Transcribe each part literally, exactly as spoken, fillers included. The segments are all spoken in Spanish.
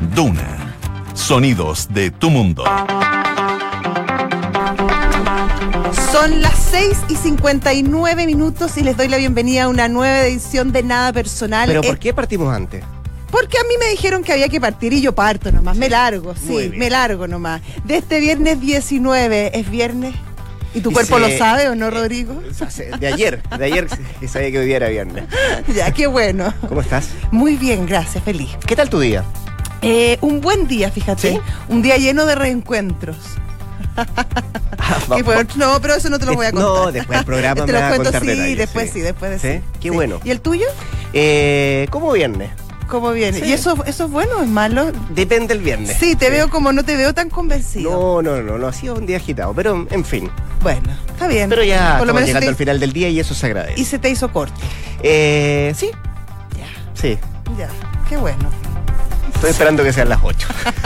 Duna. Sonidos de tu mundo. Son las seis y cincuenta y nueve minutos y les doy la bienvenida a una nueva edición de Nada Personal. ¿Pero por qué partimos antes? Porque a mí me dijeron que había que partir y yo parto nomás, me largo, sí, me largo nomás. De este viernes diecinueve, ¿es viernes? ¿Y tu Y cuerpo se- lo sabe o no, Rodrigo? De ayer, de ayer que sabía que hoy día era viernes. Ya, qué bueno. ¿Cómo estás? Muy bien, gracias, feliz. ¿Qué tal tu día? Eh, un buen día, fíjate. ¿Sí? Un día lleno de reencuentros. Ah, Y bueno, no, pero eso no te lo voy a contar. No, después del programa te me lo vas a cuento, contar sí, detalles, después sí. sí, después de ¿Sí? sí. Qué Sí. bueno. ¿Y el tuyo? Eh, ¿Cómo viernes? ¿Cómo viene? Sí. ¿Y eso, eso es bueno o es malo? Depende del viernes. Sí, te veo como no te veo tan convencido. No, no, no, no, ha sido un día agitado, pero en fin. Bueno, está bien. Pero ya Por lo estamos menos llegando se al te- final del día y eso se agradece. Y se te hizo corto. Eh, sí, Ya, sí. ya. Qué bueno. Estoy esperando que sean las ocho.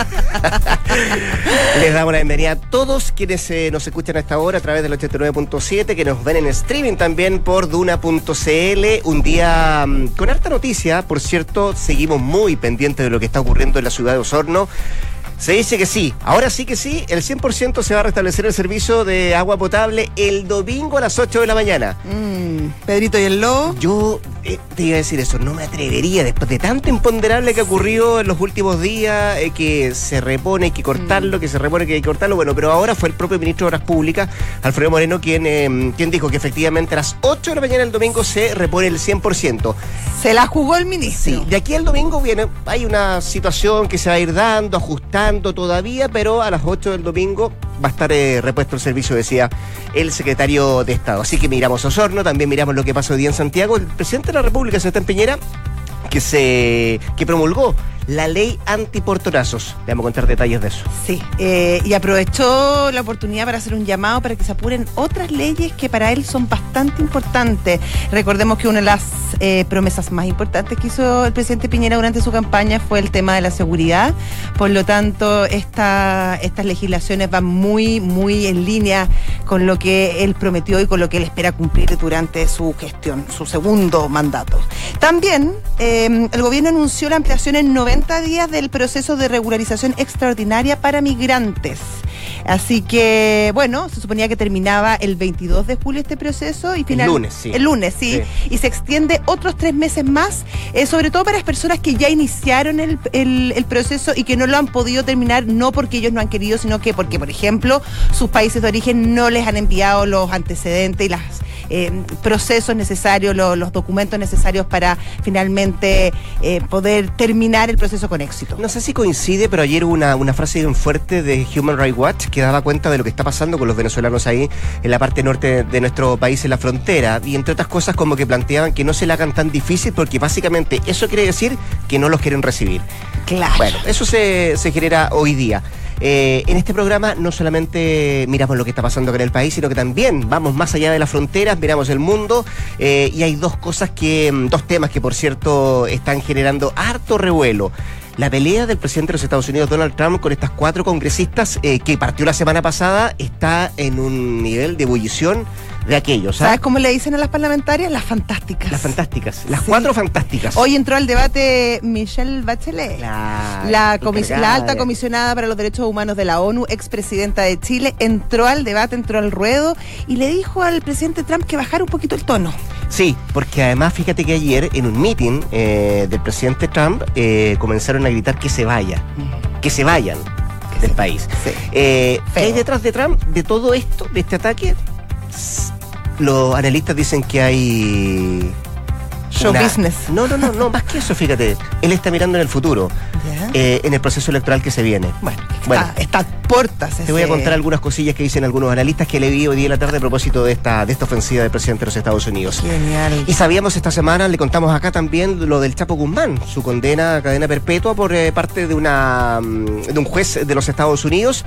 Les damos la bienvenida a todos quienes eh, nos escuchan a esta hora a través del ochenta y nueve punto siete, que nos ven en streaming también por duna punto c l. Un día mm, con harta noticia, por cierto, seguimos muy pendientes de lo que está ocurriendo en la ciudad de Osorno. Se dice que sí, ahora sí que sí, el cien por ciento se va a restablecer el servicio de agua potable el domingo a las ocho de la mañana. Mm, Pedrito y el lobo. Yo eh, te iba a decir eso, no me atrevería, después de tanto imponderable que ha ocurrido en los últimos días, eh, que se repone, hay que cortarlo, que se repone, que hay que cortarlo, bueno, pero ahora fue el propio ministro de Obras Públicas, Alfredo Moreno, quien, eh, quien dijo que efectivamente a las ocho de la mañana el domingo se repone el cien por ciento. Se la jugó el ministro. Sí, de aquí al domingo viene, hay una situación que se va a ir dando, ajustando todavía, pero a las ocho del domingo va a estar eh, repuesto el servicio, decía el secretario de Estado. Así que miramos Osorno, también miramos lo que pasó hoy día en Santiago. El presidente de la República, Sebastián Piñera, que se que promulgó la ley antiportonazos. Le vamos a contar detalles de eso. Sí, eh, y aprovechó la oportunidad para hacer un llamado para que se apuren otras leyes que para él son bastante importantes. Recordemos que una de las eh, promesas más importantes que hizo el presidente Piñera durante su campaña fue el tema de la seguridad. Por lo tanto, esta, estas legislaciones van muy, muy en línea con lo que él prometió y con lo que él espera cumplir durante su gestión, su segundo mandato. También eh, el gobierno anunció la ampliación en noventa días del proceso de regularización extraordinaria para migrantes. Así que, bueno, se suponía que terminaba el veintidós de julio este proceso y final, El lunes, sí. El lunes, sí. Sí. Y se extiende otros tres meses más, eh, sobre todo para las personas que ya iniciaron el, el, el proceso y que no lo han podido terminar, no porque ellos no han querido, sino que porque, por ejemplo, sus países de origen no les han enviado los antecedentes y los eh, procesos necesarios, lo, los documentos necesarios para finalmente eh, poder terminar el proceso con éxito. No sé si coincide, pero ayer hubo una, una frase bien fuerte de Human Rights Watch que daba cuenta de lo que está pasando con los venezolanos ahí en la parte norte de nuestro país, en la frontera, y entre otras cosas como que planteaban que no se la hagan tan difícil porque básicamente eso quiere decir que no los quieren recibir. Claro. Bueno, eso se, se genera hoy día. Eh, en este programa no solamente miramos lo que está pasando acá en el país, sino que también vamos más allá de las fronteras, miramos el mundo, eh, y hay dos cosas que, dos temas que por cierto están generando harto revuelo. La pelea del presidente de los Estados Unidos, Donald Trump, con estas cuatro congresistas eh, que partió la semana pasada, está en un nivel de ebullición de aquellos. ¿Sabes? ¿Sabes cómo le dicen a las parlamentarias? Las fantásticas. Las fantásticas, las Sí. cuatro fantásticas. Hoy entró al debate Michelle Bachelet. La, La, comis- la alta de- comisionada para los derechos humanos de la ONU, expresidenta de Chile, entró al debate, entró al ruedo y le dijo al presidente Trump que bajara un poquito el tono. Sí, porque además fíjate que ayer en un meeting eh, del presidente Trump eh, comenzaron a gritar que se vaya, que se vayan del país. Sí. Eh, ¿Qué Feo. hay detrás de Trump, de todo esto, de este ataque? S- Los analistas dicen que hay... Show una- business. No, no, no, no, más que eso, fíjate. Él está mirando en el futuro, ¿Ya? eh, en el proceso electoral que se viene. Bueno, Bueno. está, está a puertas. Te voy a ese- contar algunas cosillas que dicen algunos analistas que le vi hoy día en la tarde a propósito de esta, de esta ofensiva del presidente de los Estados Unidos. Genial. Y sabíamos esta semana, le contamos acá también lo del Chapo Guzmán, su condena a cadena perpetua por eh, parte de una mm, de un juez de los Estados Unidos.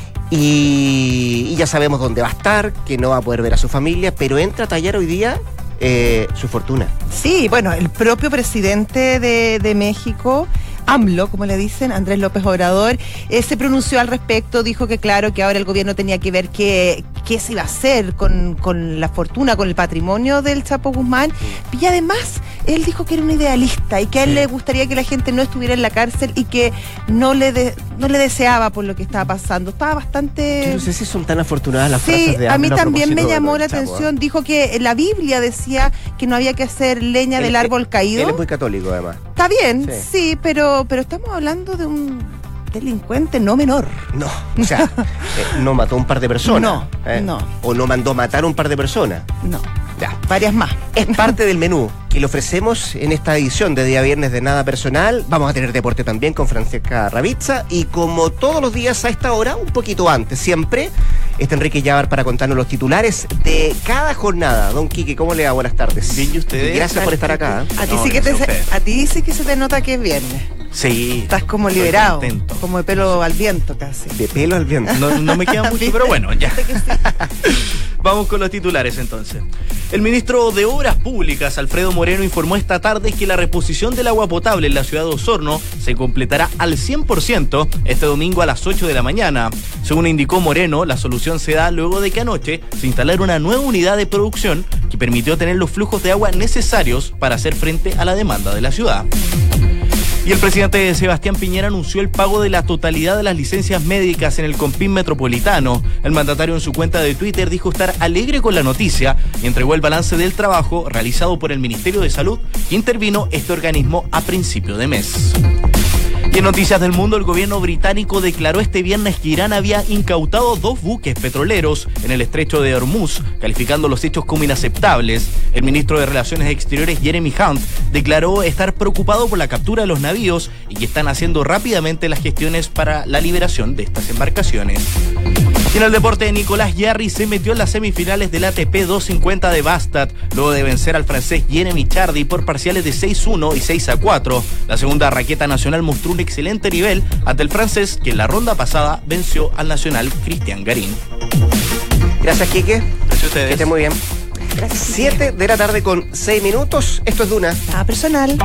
Y, y ya sabemos dónde va a estar, que no va a poder ver a su familia, pero entra a tallar hoy día eh, su fortuna. Sí, bueno, el propio presidente de, de México, AMLO, como le dicen, Andrés López Obrador, eh, se pronunció al respecto, dijo que claro, que ahora el gobierno tenía que ver qué, qué se iba a hacer con, con la fortuna, con el patrimonio del Chapo Guzmán, y además él dijo que era un idealista y que a él le gustaría que la gente no estuviera en la cárcel y que no le de, no le deseaba por lo que estaba pasando. Estaba bastante... Yo no sé si son tan afortunadas las sí, frases de a mí AMLO también me llamó la Chapo, atención. ¿eh? Dijo que la Biblia decía que no había que hacer leña Él- del árbol caído. Él es muy católico, además. Está bien, Sí. sí, pero, pero estamos hablando de un delincuente no menor. No, o sea, eh, no mató a un par de personas. No, ¿eh? no. O no mandó matar a un par de personas. No, Ya. varias más. Es parte del menú que le ofrecemos en esta edición de Día Viernes de Nada Personal. Vamos a tener deporte también con Francesca Ravizza y como todos los días a esta hora, un poquito antes siempre, está Enrique Llávar para contarnos los titulares de cada jornada. Don Quique, ¿cómo le va? Buenas tardes. Bien, ¿y ustedes? Y gracias por estar acá. ¿eh? A ti, No, sí que te, gracias a usted. a ti sí que se te nota que es viernes. Sí. Estás como estoy liberado, contento. como de pelo al viento casi. De pelo al viento. No, no me queda mucho, ¿Viste? pero bueno, ya. ¿Viste que sí? Vamos con los titulares entonces. El ministro de Obras Públicas, Alfredo Moreno, informó esta tarde que la reposición del agua potable en la ciudad de Osorno se completará al cien por ciento este domingo a las ocho de la mañana. Según indicó Moreno, la solución se da luego de que anoche se instalara una nueva unidad de producción que permitió tener los flujos de agua necesarios para hacer frente a la demanda de la ciudad. Y el presidente Sebastián Piñera anunció el pago de la totalidad de las licencias médicas en el Compin Metropolitano. El mandatario en su cuenta de Twitter dijo estar alegre con la noticia y entregó el balance del trabajo realizado por el Ministerio de Salud, que intervino este organismo a principio de mes. Y en Noticias del Mundo, el gobierno británico declaró este viernes que Irán había incautado dos buques petroleros en el estrecho de Hormuz, calificando los hechos como inaceptables. El ministro de Relaciones Exteriores, Jeremy Hunt, declaró estar preocupado por la captura de los navíos y que están haciendo rápidamente las gestiones para la liberación de estas embarcaciones. Y en el deporte, Nicolás Jarry se metió en las semifinales del A T P doscientos cincuenta de Bastad, luego de vencer al francés Jeremy Chardy por parciales de seis a uno y seis a cuatro. La segunda raqueta nacional mostró un excelente nivel ante el francés, que en la ronda pasada venció al nacional Cristian Garín. Gracias, Quique. Gracias a Que ustedes. esté muy bien. Siete de la tarde con seis minutos. Esto es Duna. Ah, personal.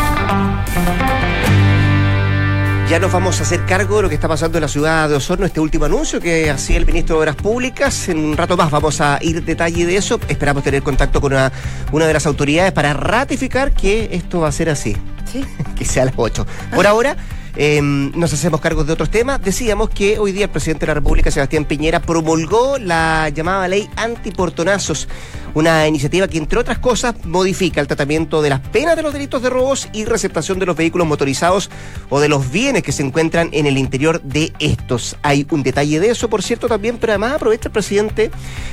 Ya nos vamos a hacer cargo de lo que está pasando en la ciudad de Osorno, este último anuncio que hacía el ministro de Obras Públicas. En un rato más vamos a ir detalle de eso. Esperamos tener contacto con una, una de las autoridades para ratificar que esto va a ser así, Sí. que sea a las ocho. Por ahora, eh, nos hacemos cargo de otros temas. Decíamos que hoy día el presidente de la República, Sebastián Piñera, promulgó la llamada ley antiportonazos, una iniciativa que, entre otras cosas, modifica el tratamiento de las penas de los delitos de robos y receptación de los vehículos motorizados o de los bienes que se encuentran en el interior de estos. Hay un detalle de eso, por cierto, también, pero además aprovecha el presidente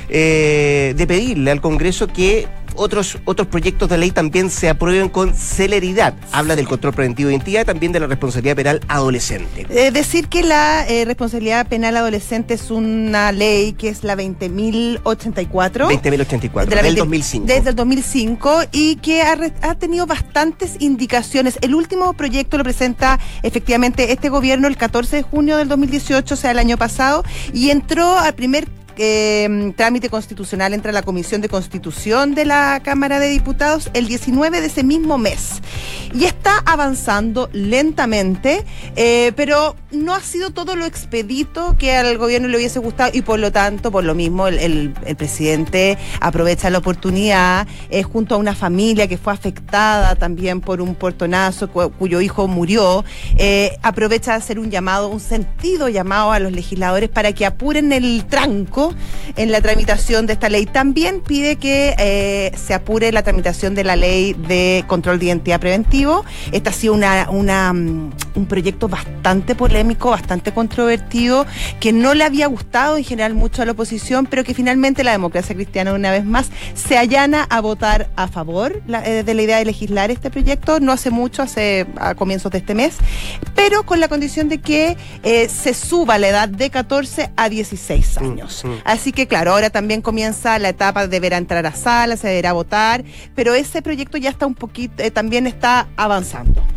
eh, de pedirle al Congreso que otros, otros proyectos de ley también se aprueben con celeridad. Habla del control preventivo de identidad y también de la responsabilidad penal adolescente. Eh, decir que la eh, responsabilidad penal adolescente es una ley que es la veinte mil ochenta y cuatro. veinte mil ochenta y cuatro, de la del veinte dos mil cinco. Desde el dos mil cinco y que ha, re- ha tenido bastantes indicaciones. El último proyecto lo presenta efectivamente este gobierno el catorce de junio del dos mil dieciocho, o sea, el año pasado, y entró al primer Eh, trámite constitucional, entra la Comisión de Constitución de la Cámara de Diputados el diecinueve de ese mismo mes y está avanzando lentamente, eh, pero no ha sido todo lo expedito que al gobierno le hubiese gustado y por lo tanto, por lo mismo el, el, el presidente aprovecha la oportunidad eh, junto a una familia que fue afectada también por un portonazo cu- cuyo hijo murió, eh, aprovecha de hacer un llamado, un sentido llamado a los legisladores para que apuren el tranco en la tramitación de esta ley. También pide que eh, se apure la tramitación de la ley de control de identidad preventivo. Este ha sido una, una, um, un proyecto bastante polémico, bastante controvertido, que no le había gustado en general mucho a la oposición, pero que finalmente la democracia cristiana una vez más se allana a votar a favor la, eh, de la idea de legislar este proyecto. No hace mucho, hace a comienzos de este mes, pero con la condición de que eh, se suba la edad de catorce a dieciséis años. Mm, mm. Así que claro, ahora también comienza la etapa de deberá entrar a sala, se deberá votar, pero ese proyecto ya está un poquito, eh, también está avanzando.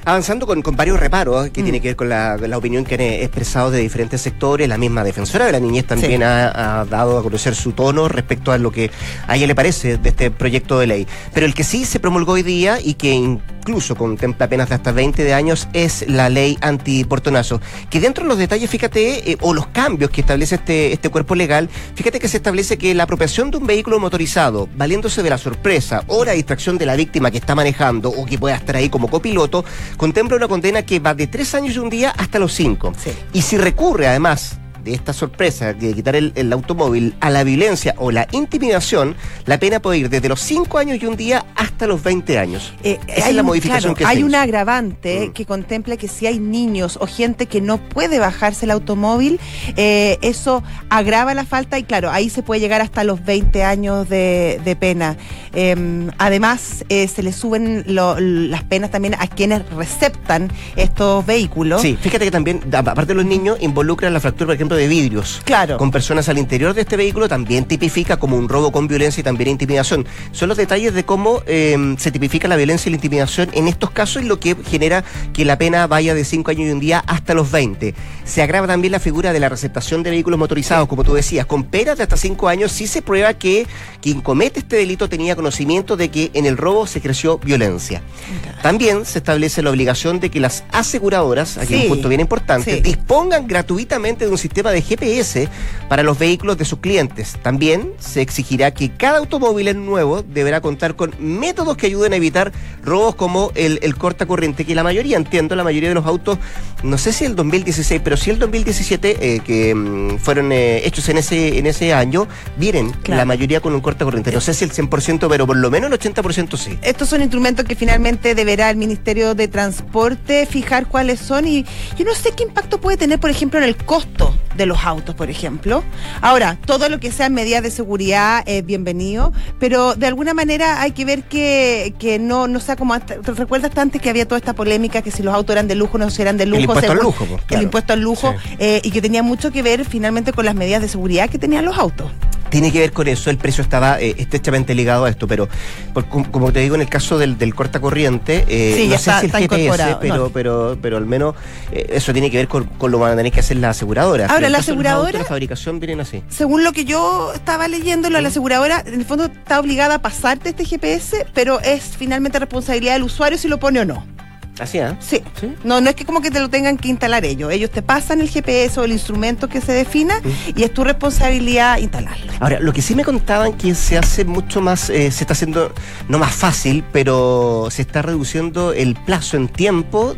Avanzando con, con varios reparos que Mm. tiene que ver con la, la opinión que han eh, expresado de diferentes sectores. La misma defensora de la niñez también Sí. ha, ha dado a conocer su tono respecto a lo que a ella le parece de este proyecto de ley. Pero el que sí se promulgó hoy día y que incluso contempla penas de hasta veinte de años es la ley antiportonazo, que dentro de los detalles, fíjate, eh, o los cambios que establece este, este cuerpo legal, fíjate que se establece que la apropiación de un vehículo motorizado, valiéndose de la sorpresa o la distracción de la víctima que está manejando o que pueda estar ahí como copiloto, contempla una condena que va de tres años y un día hasta los cinco. Sí. Y si recurre además de esta sorpresa de quitar el, el automóvil a la violencia o la intimidación, la pena puede ir desde los cinco años y un día hasta los veinte años. Eh, Esa hay es la un- modificación claro, que se hay hizo. un agravante Mm. que contempla que si hay niños o gente que no puede bajarse el automóvil, eh, eso agrava la falta y claro, ahí se puede llegar hasta los veinte años de, de pena. Eh, además, eh, se le suben lo- las penas también a quienes receptan estos vehículos. Sí, fíjate que también, a- aparte de los niños, involucran la fractura, por ejemplo, de vidrios. Claro. Con personas al interior de este vehículo también tipifica como un robo con violencia y también intimidación. Son los detalles de cómo eh, se tipifica la violencia y la intimidación en estos casos y lo que genera que la pena vaya de cinco años y un día hasta los veinte. Se agrava también la figura de la receptación de vehículos motorizados, como tú decías, con penas de hasta cinco años si se prueba que quien comete este delito tenía conocimiento de que en el robo se creció violencia. También se establece la obligación de que las aseguradoras, aquí Sí, un punto bien importante, sí. dispongan gratuitamente de un sistema de G P S para los vehículos de sus clientes. También se exigirá que cada automóvil nuevo deberá contar con métodos que ayuden a evitar robos como el, el cortacorriente, que la mayoría, entiendo, la mayoría de los autos, no sé si el dos mil dieciséis, pero sí el dos mil diecisiete, eh, que mm, fueron eh, hechos en ese, en ese año, vienen Claro. la mayoría con un cortacorriente. No sé si el cien por ciento, pero por lo menos el ochenta por ciento sí. Estos son instrumentos que finalmente deberá el Ministerio de Transporte fijar cuáles son y yo no sé qué impacto puede tener, por ejemplo, en el costo de los autos, por ejemplo. Ahora, todo lo que sea medidas de seguridad es bienvenido, pero de alguna manera hay que ver que, que no, no sea como antes. ¿Te recuerdas antes que había toda esta polémica que si los autos eran de lujo o no si eran de lujo? El impuesto al según- lujo, pues, claro. El impuesto al lujo, Sí. eh, y que tenía mucho que ver finalmente con las medidas de seguridad que tenían los autos. Tiene que ver con eso, el precio estaba eh, estrechamente ligado a esto, pero por- como, como te digo, en el caso del, del cortacorriente, eh, Sí, no ya sé está- si el está G P S, incorporado, pero, no. pero, pero al menos eh, eso tiene que ver con, con lo que van a tener que hacer las aseguradoras. Ahora, En el la caso de los aseguradora- autos, la fabricación vienen así. Según lo que yo estaba leyéndolo, la aseguradora en el fondo está obligada a pasarte este G P S, pero es finalmente responsabilidad del usuario si lo pone o no. Así, ¿eh? Sí. ¿Sí? No, no es que como que te lo tengan que instalar ellos. Ellos te pasan el G P S o el instrumento que se defina y es tu responsabilidad instalarlo. Ahora, lo que sí me contaban que se hace mucho más, eh, se está haciendo no más fácil, pero se está reduciendo el plazo en tiempo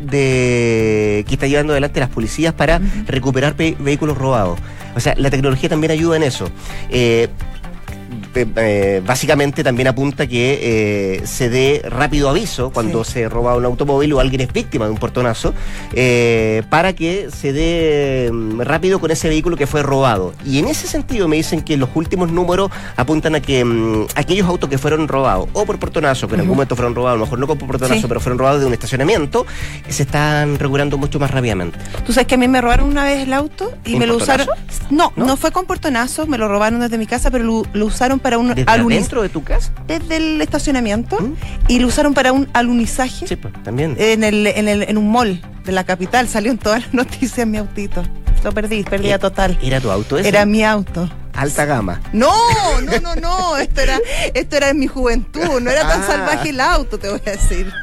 de que está llevando adelante las policías para Ujú. recuperar ve- vehículos robados. O sea, la tecnología también ayuda en eso. Eh, eh, eh, básicamente también apunta que eh, se dé rápido aviso cuando Sí. se roba un automóvil o alguien es víctima de un portonazo, eh, para que se dé mm, rápido con ese vehículo que fue robado. Y en ese sentido me dicen que los últimos números apuntan a que mm, aquellos autos que fueron robados o por portonazo, que en algún Ujú. momento fueron robados, a lo mejor no por portonazo, Sí. pero fueron robados de un estacionamiento, se están recuperando mucho más rápidamente. Tú sabes que a mí me robaron una vez el auto y ¿En me lo portonazo? usaron. No, ¿No? no, fue con portonazo, me lo robaron desde mi casa, pero lo, lo usaron para un ¿Desde alunizaje. adentro de tu casa? Desde el estacionamiento ¿Mm? y lo usaron para un alunizaje. Sí, pues, también. En, el, en, el, en un mall de la capital salió en todas las noticias en mi autito. Lo perdí, pérdida Eh, total. ¿Era tu auto ese? Era mi auto. Alta gama. No, no, no, no. Esto era, esto era en mi juventud. No era tan Ah. salvaje el auto, te voy a decir.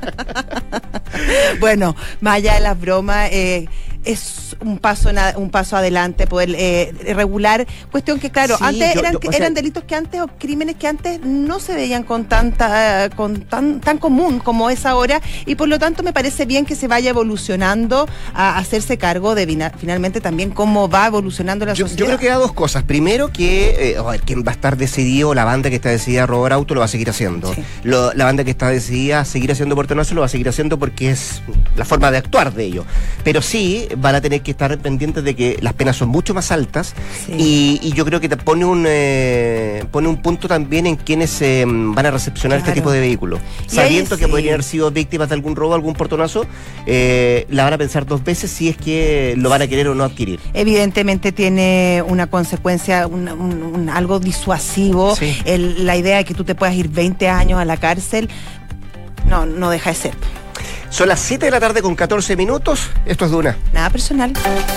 Bueno, más allá de las bromas, eh, es un paso na- un paso adelante poder eh, regular. Cuestión que, claro, Sí, antes yo- eran, yo, o sea- eran delitos que antes, o crímenes que antes no se veían con tanta, con tan, tan común como es ahora, y por lo tanto me parece bien que se vaya evolucionando a hacerse cargo de vina- finalmente también cómo va evolucionando la Yo, sociedad. yo creo que da dos cosas. Primero que, eh, a ver, quien va a estar decidido, la banda que está decidida a robar auto lo va a seguir haciendo. Sí. Lo- la banda que está decidida a seguir haciendo portonazo lo va a seguir haciendo porque es la forma de actuar de ellos. Pero sí van a tener que estar pendientes de que las penas son mucho más altas, Sí. y, y yo creo que te pone un eh, pone un punto también en quienes eh, van a recepcionar Claro. este tipo de vehículos. Y ahí Sabiendo que sí. podrían haber sido víctimas de algún robo, algún portonazo, eh, la van a pensar dos veces si es que lo van a querer o no adquirir. Evidentemente tiene una consecuencia, un, un- un- algo disuasivo. Sí. El- la idea de que tú te puedas ir veinte años a la cárcel, no, no deja de ser. Son las siete de la tarde con catorce minutos. Esto es Duna. Nada personal.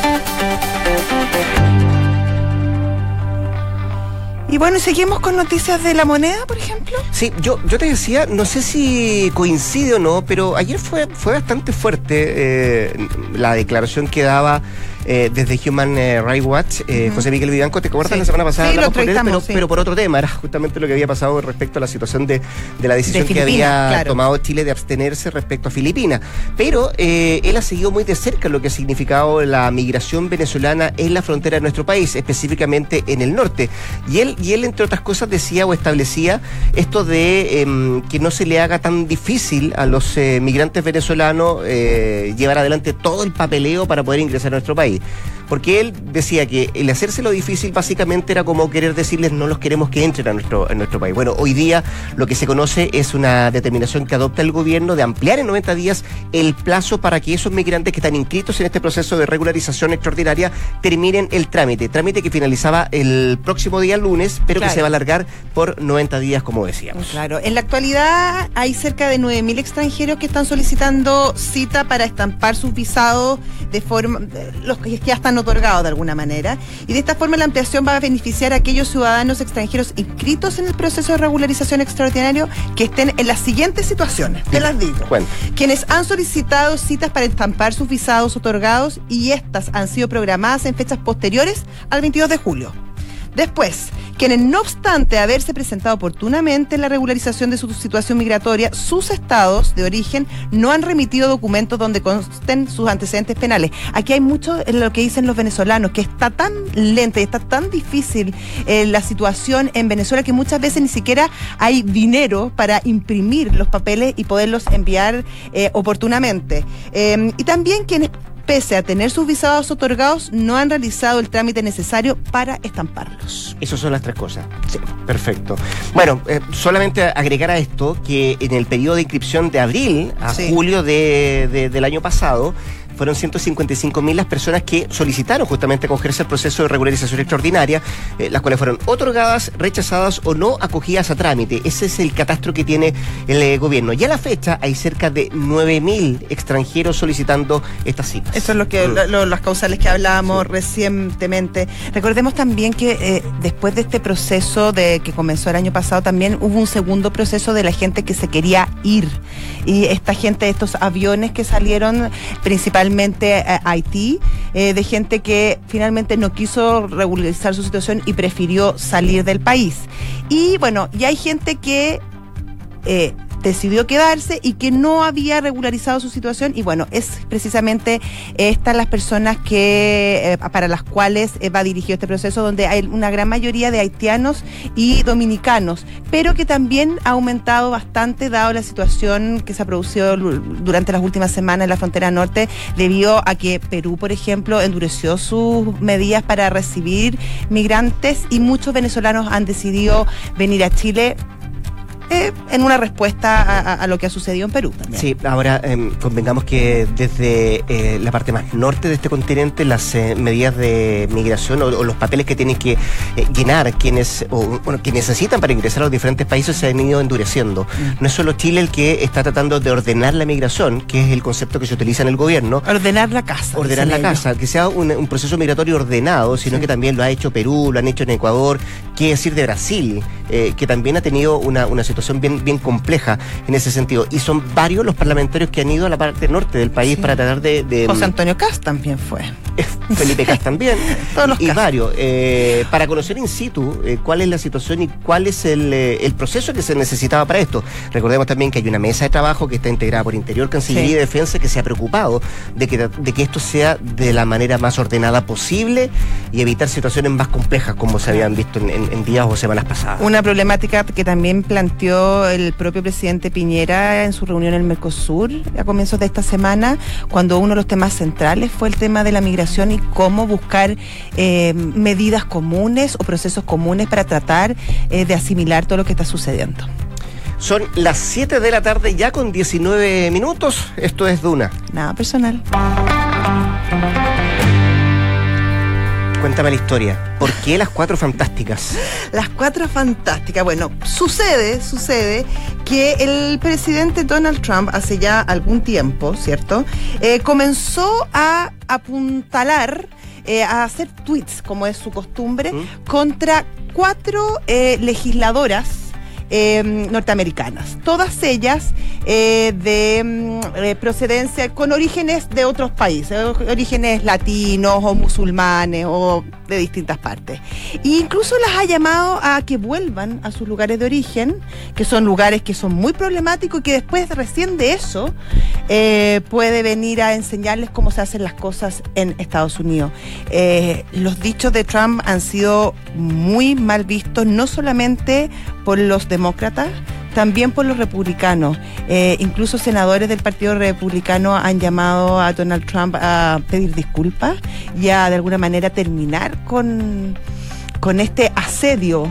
Y bueno, seguimos con noticias de La Moneda, por ejemplo. Sí, yo, yo te decía, no sé si coincide o no, pero ayer fue, fue bastante fuerte eh, la declaración que daba eh, desde Human Rights Watch, eh, uh-huh. José Miguel Vivanco. ¿Te acuerdas? Sí. La semana pasada sí, hablamos lo con él, pero, sí. pero por otro tema, era justamente lo que había pasado respecto a la situación de, de la decisión de que había claro. tomado Chile de abstenerse respecto a Filipinas. Pero eh, él ha seguido muy de cerca lo que ha significado la migración venezolana en la frontera de nuestro país, específicamente en el norte. Y él, y él entre otras cosas, decía o establecía esto de eh, que no se le haga tan difícil a los eh, migrantes venezolanos eh, llevar adelante todo el papeleo para poder ingresar a nuestro país. Porque él decía que el hacérselo difícil básicamente era como querer decirles no los queremos que entren a nuestro, a nuestro país. Bueno, hoy día lo que se conoce es una determinación que adopta el gobierno de ampliar en noventa días el plazo para que esos migrantes que están inscritos en este proceso de regularización extraordinaria terminen el trámite. Trámite que finalizaba el próximo día lunes, pero claro. que se va a alargar por noventa días, como decíamos. Claro. En la actualidad hay cerca de nueve mil extranjeros que están solicitando cita para estampar sus visados de forma, los que ya están otorgados de alguna manera, y de esta forma la ampliación va a beneficiar a aquellos ciudadanos extranjeros inscritos en el proceso de regularización extraordinario que estén en las siguientes situaciones. Te las digo. Bueno. Quienes han solicitado citas para estampar sus visados otorgados y estas han sido programadas en fechas posteriores al veintidós de julio. Después, quienes no obstante haberse presentado oportunamente en la regularización de su situación migratoria, sus estados de origen no han remitido documentos donde consten sus antecedentes penales. Aquí hay mucho en lo que dicen los venezolanos, que está tan lenta y está tan difícil eh, la situación en Venezuela que muchas veces ni siquiera hay dinero para imprimir los papeles y poderlos enviar eh, oportunamente. Eh, y también quienes, pese a tener sus visados otorgados, no han realizado el trámite necesario para estamparlos. Esas son las tres cosas. Sí, perfecto. Bueno, eh, solamente agregar a esto que en el periodo de inscripción de abril a sí. julio de, de, del año pasado, fueron ciento cincuenta y cinco mil las personas que solicitaron justamente acogerse al proceso de regularización extraordinaria, eh, las cuales fueron otorgadas, rechazadas o no acogidas a trámite. Ese es el catastro que tiene el eh, gobierno. Y a la fecha hay cerca de nueve mil extranjeros solicitando estas citas. Eso es lo que mm. lo, las causales que hablábamos sí. recientemente. Recordemos también que eh, después de este proceso de que comenzó el año pasado, también hubo un segundo proceso de la gente que se quería ir. Y esta gente, estos aviones que salieron principalmente a Haití, eh, de gente que finalmente no quiso regularizar su situación y prefirió salir del país. Y bueno, ya hay gente que eh, decidió quedarse y que no había regularizado su situación, y bueno, es precisamente estas las personas que eh, para las cuales eh, va dirigido este proceso, donde hay una gran mayoría de haitianos y dominicanos, pero que también ha aumentado bastante dado la situación que se ha producido durante las últimas semanas en la frontera norte, debido a que Perú, por ejemplo, endureció sus medidas para recibir migrantes y muchos venezolanos han decidido venir a Chile Eh, en una respuesta a, a lo que ha sucedido en Perú también. Sí, ahora eh, convengamos que desde eh, la parte más norte de este continente las eh, medidas de migración o, o los papeles que tienen que eh, llenar quienes o bueno que necesitan para ingresar a los diferentes países se han ido endureciendo. Mm. No es solo Chile el que está tratando de ordenar la migración, que es el concepto que se utiliza en el gobierno. Ordenar la casa. Ordenar la ellos. casa, que sea un, un proceso migratorio ordenado, sino sí. que también lo ha hecho Perú, lo han hecho en Ecuador, qué decir de Brasil, eh, que también ha tenido una, una situación bien, bien compleja en ese sentido. Y son varios los parlamentarios que han ido a la parte norte del país sí. para tratar de, de... José Antonio Cast también fue. Felipe Cast también. Todos los y Cast. varios. Eh, para conocer in situ eh, cuál es la situación y cuál es el, eh, el proceso que se necesitaba para esto. Recordemos también que hay una mesa de trabajo que está integrada por Interior, Cancillería sí. y Defensa, que se ha preocupado de que, de que esto sea de la manera más ordenada posible y evitar situaciones más complejas como se habían visto en, en, en días o semanas pasadas. Una problemática que también planteó el propio presidente Piñera en su reunión en el Mercosur a comienzos de esta semana, cuando uno de los temas centrales fue el tema de la migración y cómo buscar eh, medidas comunes o procesos comunes para tratar eh, de asimilar todo lo que está sucediendo. Son las siete de la tarde ya con diecinueve minutos. Esto es Duna. Nada personal. Cuéntame la historia. ¿Por qué las cuatro fantásticas? Las cuatro fantásticas. Bueno, sucede, sucede que el presidente Donald Trump hace ya algún tiempo, ¿cierto? Eh, comenzó a apuntalar, eh, a hacer tweets, como es su costumbre, ¿Mm? contra cuatro eh, legisladoras Eh, norteamericanas, todas ellas eh, de eh, procedencia, con orígenes de otros países, orígenes latinos o musulmanes o de distintas partes. E incluso las ha llamado a que vuelvan a sus lugares de origen, que son lugares que son muy problemáticos y que después recién de eso eh, puede venir a enseñarles cómo se hacen las cosas en Estados Unidos. Eh, los dichos de Trump han sido muy mal vistos, no solamente por los demócratas, también por los republicanos. Eh, incluso senadores del Partido Republicano han llamado a Donald Trump a pedir disculpas y a de alguna manera terminar con, con este asedio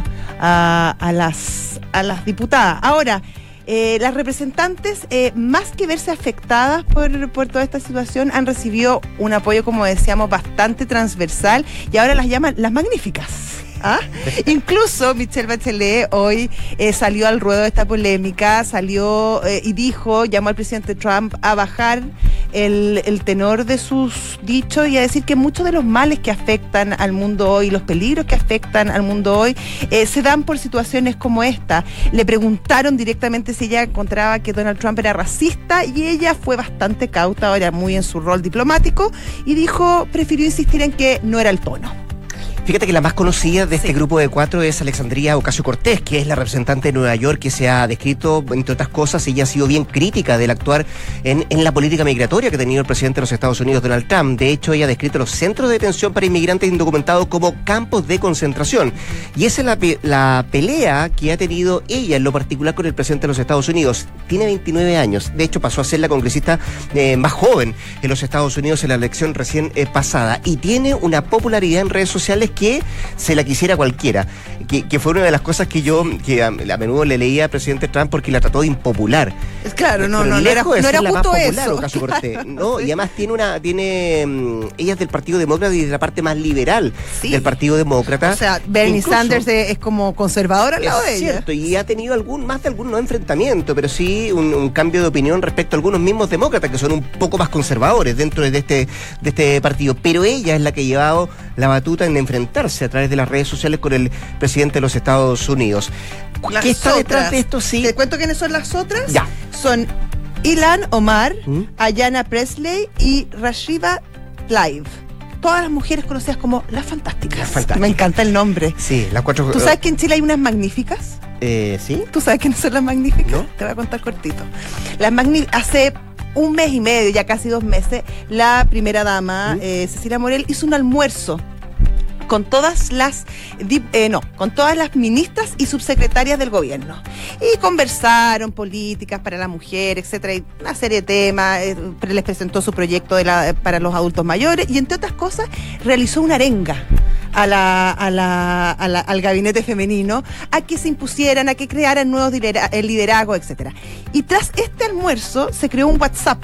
a, a, las, a las diputadas. Ahora, Eh, las representantes, eh, más que verse afectadas por, por toda esta situación, han recibido un apoyo, como decíamos, bastante transversal y ahora las llaman las magníficas. ¿Ah? Incluso Michelle Bachelet hoy eh, salió al ruedo de esta polémica, salió eh, y dijo, llamó al presidente Trump a bajar el, el tenor de sus dichos y a decir que muchos de los males que afectan al mundo hoy, los peligros que afectan al mundo hoy, eh, se dan por situaciones como esta. Le preguntaron directamente si ella encontraba que Donald Trump era racista y ella fue bastante cauta, ahora muy en su rol diplomático, y dijo, prefirió insistir en que no era el tono. Fíjate que la más conocida de este sí. grupo de cuatro es Alexandria Ocasio-Cortez, que es la representante de Nueva York que se ha descrito, entre otras cosas, ella ha sido bien crítica del actuar en, en la política migratoria que ha tenido el presidente de los Estados Unidos, Donald Trump. De hecho, ella ha descrito los centros de detención para inmigrantes indocumentados como campos de concentración. Y esa es la, pe- la pelea que ha tenido ella en lo particular con el presidente de los Estados Unidos. Tiene veintinueve años, de hecho pasó a ser la congresista eh, más joven en los Estados Unidos en la elección recién eh, pasada, y tiene una popularidad en redes sociales que se la quisiera cualquiera, que, que fue una de las cosas que yo que a, a menudo le leía al presidente Trump porque la trató de impopular. Claro, no, Pero no, no era, lejos de no ser era la más justo popular, eso. Ocasio-Cortez, Claro, ¿no? sí. Y además tiene una, tiene, um, ella es del Partido Demócrata y de la parte más liberal Sí. del Partido Demócrata. O sea, Bernie Incluso, Sanders es, es como conservador al lado es de ella. cierto, y ha tenido algún, más de algún no enfrentamiento, pero sí un, un cambio de opinión respecto a algunos mismos demócratas que son un poco más conservadores dentro de este, de este partido. Pero ella es la que ha llevado la batuta en enfrentarse a través de las redes sociales con el presidente de los Estados Unidos. Las ¿Qué está detrás otras, de esto? Sí. ¿Te cuento quiénes son las otras? Ya. Son Ilhan Omar, ¿Mm? Ayanna Presley y Rashiva Tlaib. Todas las mujeres conocidas como las fantásticas. Las Fantásticas. Me encanta el nombre. Sí, las cuatro. ¿Tú sabes que en Chile hay unas magníficas? Eh, ¿Sí? ¿Tú sabes quiénes son las magníficas? No. Te voy a contar cortito. Las magni- hace un mes y medio, ya casi dos meses, la primera dama, ¿Mm? eh, Cecilia Morel, hizo un almuerzo con todas las eh, no, con todas las ministras y subsecretarias del gobierno. Y conversaron políticas para la mujer, etcétera, y una serie de temas. Eh, les presentó su proyecto de la, para los adultos mayores y, entre otras cosas, realizó una arenga a la, a la, a la, al gabinete femenino, a que se impusieran, a que crearan nuevos lidera- liderazgos, etcétera. Y tras este almuerzo se creó un WhatsApp.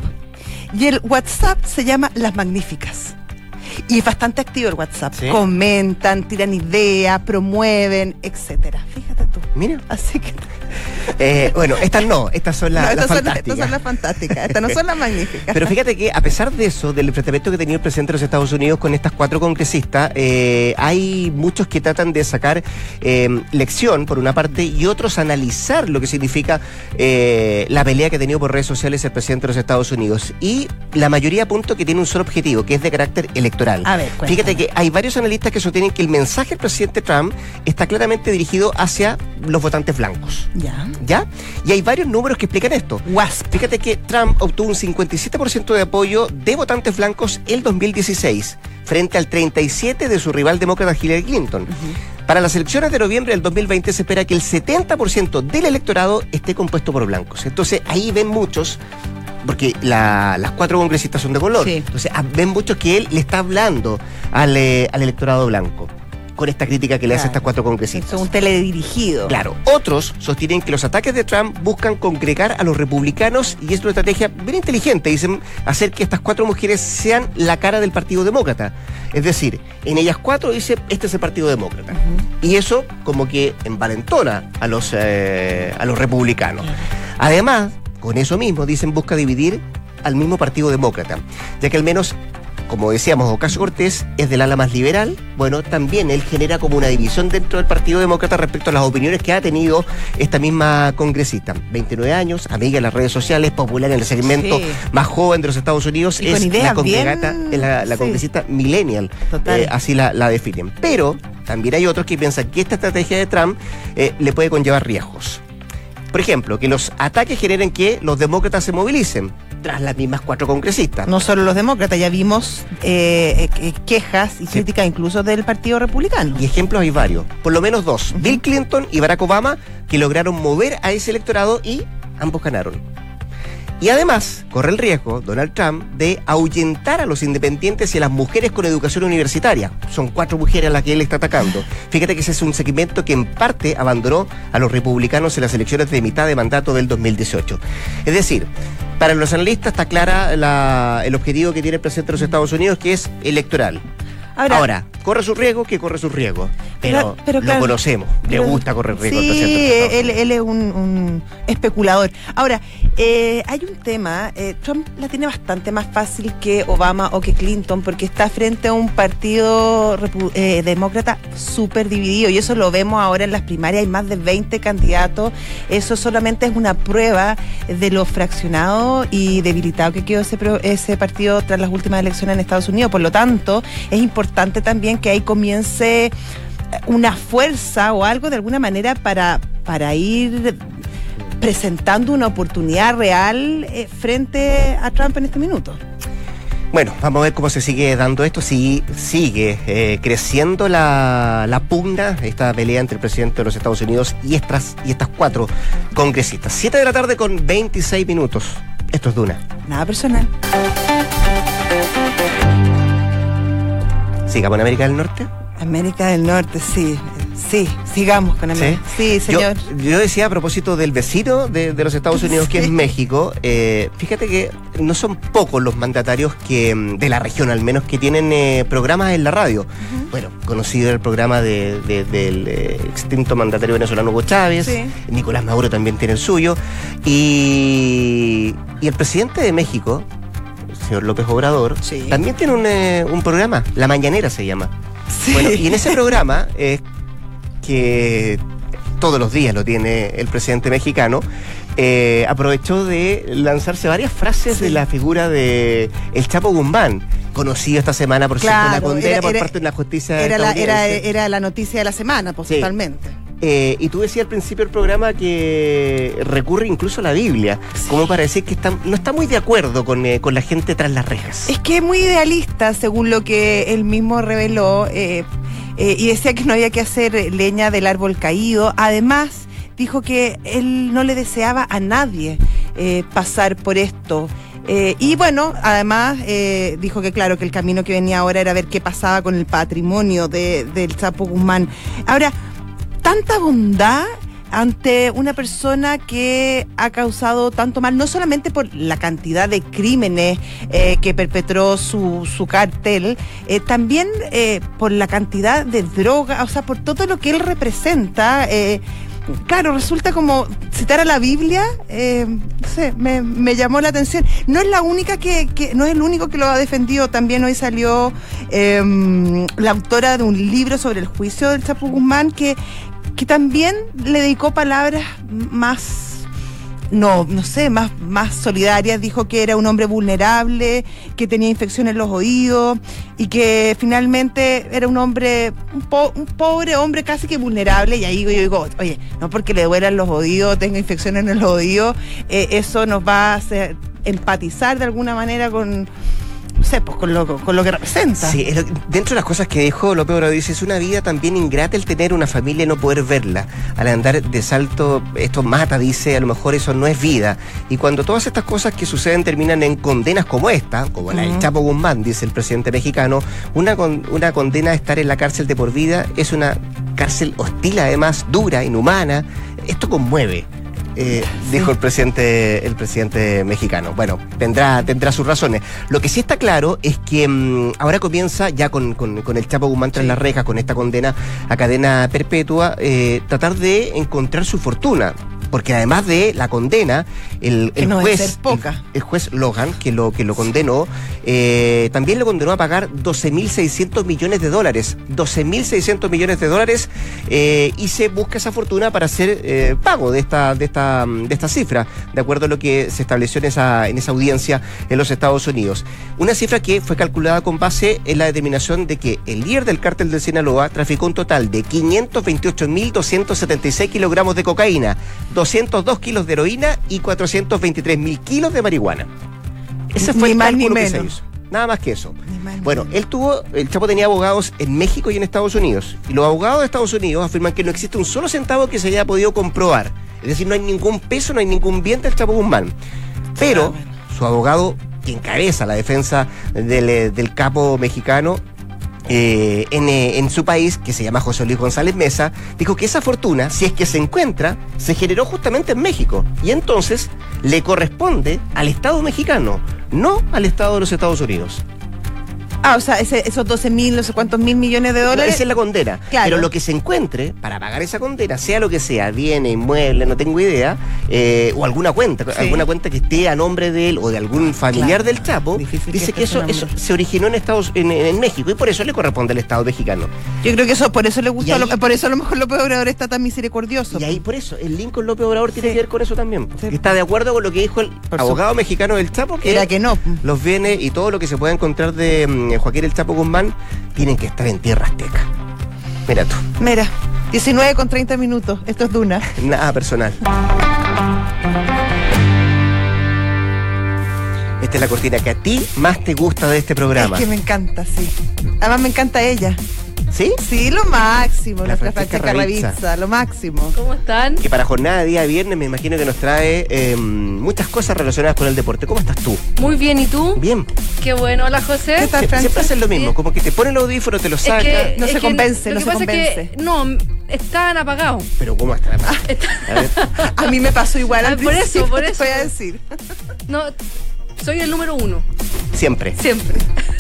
Y el WhatsApp se llama Las Magníficas. Y es bastante activo el WhatsApp. ¿Sí? Comentan, tiran ideas, promueven, etcétera. Fíjate tú. Mira. Así que... Eh, bueno, estas no, estas son la- no, las estas, son, fantásticas. estas son las fantásticas. Estas no son las magníficas. Pero fíjate que a pesar de eso, del enfrentamiento que ha tenido el presidente de los Estados Unidos con estas cuatro congresistas, eh, hay muchos que tratan de sacar eh, lección, por una parte, y otros analizar lo que significa eh, la pelea que ha tenido por redes sociales el presidente de los Estados Unidos. Y la mayoría apunta que tiene un solo objetivo, que es de carácter electoral. A ver, cuéntame. Fíjate que hay varios analistas que sostienen que el mensaje del presidente Trump está claramente dirigido hacia los votantes blancos. Ya. ¿Ya? Y hay varios números que explican esto. Wasp. Fíjate que Trump obtuvo un cincuenta y siete por ciento de apoyo de votantes blancos el dos mil dieciséis, frente al treinta y siete por ciento de su rival demócrata Hillary Clinton. Uh-huh. Para las elecciones de noviembre del dos mil veinte se espera que el setenta por ciento del electorado esté compuesto por blancos. Entonces ahí ven muchos, porque la, las cuatro congresistas son de color, Sí. entonces ah, ven muchos que él le está hablando al, eh, al electorado blanco. con esta crítica que le Claro. hace a estas cuatro congresistas. Es un teledirigido. Claro, otros sostienen que los ataques de Trump buscan congregar a los republicanos y es una estrategia bien inteligente, dicen, hacer que estas cuatro mujeres sean la cara del Partido Demócrata. Es decir, en ellas cuatro dice, este es el Partido Demócrata. Uh-huh. Y eso como que envalentona a los, eh, a los republicanos. Además, con eso mismo, dicen, busca dividir al mismo Partido Demócrata, ya que al menos, como decíamos, Ocasio-Cortez es del ala más liberal. Bueno, también él genera como una división dentro del Partido Demócrata respecto a las opiniones que ha tenido esta misma congresista. veintinueve años, amiga en las redes sociales, popular en el segmento sí. más joven de los Estados Unidos, y es la, congregata, bien... es la, la sí. congresista millennial, eh, así la, la definen. Pero también hay otros que piensan que esta estrategia de Trump eh, le puede conllevar riesgos. Por ejemplo, que los ataques generen que los demócratas se movilicen tras las mismas cuatro congresistas. No solo los demócratas, ya vimos eh, eh, quejas y sí. críticas incluso del Partido Republicano. Y ejemplos hay varios, por lo menos dos. Uh-huh. Bill Clinton y Barack Obama, que lograron mover a ese electorado y ambos ganaron. Y además, corre el riesgo, Donald Trump, de ahuyentar a los independientes y a las mujeres con educación universitaria. Son cuatro mujeres a las que él está atacando. Fíjate que ese es un segmento que en parte abandonó a los republicanos en las elecciones de mitad de mandato del dos mil dieciocho. Es decir, para los analistas está clara la, el objetivo que tiene el presidente de los Estados Unidos, que es electoral. Ahora, Ahora, corre su riesgo, que corre su riesgo. Pero, pero, pero lo claro, conocemos, le gusta correr riesgo. Sí, él, él es un, un especulador. Ahora, eh, hay un tema, eh, Trump la tiene bastante más fácil que Obama o que Clinton, porque está frente a un partido eh, demócrata súper dividido, y eso lo vemos ahora en las primarias, hay más de veinte candidatos. Eso solamente es una prueba de lo fraccionado y debilitado que quedó ese, ese partido tras las últimas elecciones en Estados Unidos. Por lo tanto, es importante importante también que ahí comience una fuerza o algo de alguna manera para, para ir presentando una oportunidad real eh, frente a Trump en este minuto. Bueno, vamos a ver cómo se sigue dando esto, si sigue eh, creciendo la, la pugna, esta pelea entre el presidente de los Estados Unidos y estas, y estas cuatro congresistas. siete de la tarde con veintiséis minutos. Esto es Duna. Nada personal. ¿Sigamos en América del Norte? América del Norte, sí. Sí, sigamos con América. Sí, sí señor. Yo, yo decía a propósito del vecino de, de los Estados Unidos, sí. que es México, eh, fíjate que no son pocos los mandatarios que de la región al menos que tienen eh, programas en la radio. Uh-huh. Bueno, conocido el programa de, de, del eh, extinto mandatario venezolano Hugo Chávez, sí. Nicolás Maduro también tiene el suyo, y, y el presidente de México, señor López Obrador, sí. también tiene un, eh, un programa, La Mañanera se llama. Sí. Bueno, y en ese programa, eh, que todos los días lo tiene el presidente mexicano, eh, aprovechó de lanzarse varias frases sí. de la figura de el Chapo Guzmán, conocido esta semana por claro, cierto, una condena era, por era, parte de la justicia era la, era, era la noticia de la semana, pues, sí. totalmente. Eh, y tú decías al principio del programa que recurre incluso a la Biblia, sí. como para decir que está, no está muy de acuerdo con, eh, con la gente tras las rejas. Es que es muy idealista, según lo que él mismo reveló, eh, eh, y decía que no había que hacer leña del árbol caído. Además, dijo que él no le deseaba a nadie eh, pasar por esto. Eh, y bueno, además eh, dijo que claro, que el camino que venía ahora era ver qué pasaba con el patrimonio de, del Chapo Guzmán. Ahora, tanta bondad ante una persona que ha causado tanto mal, no solamente por la cantidad de crímenes eh, que perpetró su, su cartel, eh, también eh, por la cantidad de droga, o sea, por todo lo que él representa. Eh, claro, resulta como citar a la Biblia, eh, no sé, me, me llamó la atención. No es la única que, que, no es el único que lo ha defendido. También hoy salió eh, la autora de un libro sobre el juicio del Chapo Guzmán, que que también le dedicó palabras más, no, no sé, más, más solidarias. Dijo que era un hombre vulnerable, que tenía infección en los oídos y que finalmente era un hombre, un, po, un pobre hombre casi que vulnerable. Y ahí yo digo, oye, no porque le duelan los oídos, tenga infección en los oídos, eh, eso nos va a hacer empatizar de alguna manera con... sé, pues con lo, con lo que representa. Sí, es lo- dentro de las cosas que dijo López Obrador, dice, es una vida también ingrata el tener una familia y no poder verla. Al andar de salto, esto mata, dice, a lo mejor eso no es vida. Y cuando todas estas cosas que suceden terminan en condenas como esta, como la del Ujú. Chapo Guzmán, dice el presidente mexicano, una, con- una condena a estar en la cárcel de por vida es una cárcel hostil, además, dura, inhumana. Esto conmueve. Eh, dijo el presidente el presidente mexicano. Bueno, tendrá tendrá sus razones. Lo que sí está claro es que mm, ahora comienza ya con, con, con el Chapo Guzmán tras Sí. las rejas, con esta condena a cadena perpetua, eh, tratar de encontrar su fortuna. Porque además de la condena, el, Que el no debe juez ser poca. El, el juez Logan, que lo que lo condenó, eh, también lo condenó a pagar doce mil seiscientos millones de dólares. doce mil seiscientos millones de dólares eh, y se busca esa fortuna para hacer eh, pago de esta, de, esta, de esta cifra, de acuerdo a lo que se estableció en esa, en esa audiencia en los Estados Unidos. Una cifra que fue calculada con base en la determinación de que el líder del cártel de Sinaloa traficó un total de quinientos veintiocho mil doscientos setenta y seis kilogramos de cocaína, doscientos dos kilos de heroína y cuatrocientos veintitrés mil kilos de marihuana. Ese fue Ni el más ni cálculo que se menos. hizo. Nada más que eso. Ni más ni Bueno, menos. él tuvo, el Chapo tenía abogados en México y en Estados Unidos. Y los abogados de Estados Unidos afirman que no existe un solo centavo que se haya podido comprobar. Es decir, no hay ningún peso, no hay ningún bien del Chapo Guzmán. Pero Ah, bueno. su abogado, que encabeza la defensa del, eh, del capo mexicano, eh, en, eh, en su país, que se llama José Luis González Mesa, dijo que esa fortuna, si es que se encuentra, se generó justamente en México. Y entonces le corresponde al Estado mexicano, no al Estado de los Estados Unidos. Ah, o sea, ese- esos doce mil, no sé cuántos mil millones de dólares. Esa es la condena. Claro. Pero lo que se encuentre para pagar esa condena, sea lo que sea, bienes, inmuebles, no tengo idea, eh, o alguna cuenta, Sí. alguna cuenta que esté a nombre de él o de algún familiar Claro. del Chapo, Difícil dice que que esté eso, su eso nombre. se originó en Estados en, en México y por eso le corresponde al Estado mexicano. Yo creo que eso, por eso le Y gusta, ahí- lo- por eso a lo mejor López Obrador está tan misericordioso. Y ahí por eso, el link con López Obrador tiene Sí. que ver con eso también. Sí. Está de acuerdo con lo que dijo el Por abogado mexicano del Chapo, que Era que no. los bienes y todo lo que se pueda encontrar de mm, Joaquín el Chapo Guzmán tienen que estar en tierra azteca. Mira tú, Mira, diecinueve con treinta minutos. Esto es Duna. nada personal. Esta es la cortina que a ti más te gusta de este programa. Es que me encanta, sí. Además me encanta ella. ¿Sí? Sí, lo máximo, La nuestra Francesca Francesca Ravizza. Ravizza, lo máximo. ¿Cómo están? Que para jornada de día viernes me imagino que nos trae eh, muchas cosas relacionadas con el deporte. ¿Cómo estás tú? Muy bien, ¿y tú? Bien. Qué bueno, hola José. ¿Qué tal, Sie- Francis? Siempre hacen lo mismo, como que te ponen el audífono, te lo Es sacan. que, No es se que convence, lo no que se pasa es que, convence. no, estaban apagados. Pero ¿cómo está? A ver. A mí me pasó igual Ah, al por eso, principio, por te eso. voy a decir. No, soy el número uno, Siempre. siempre.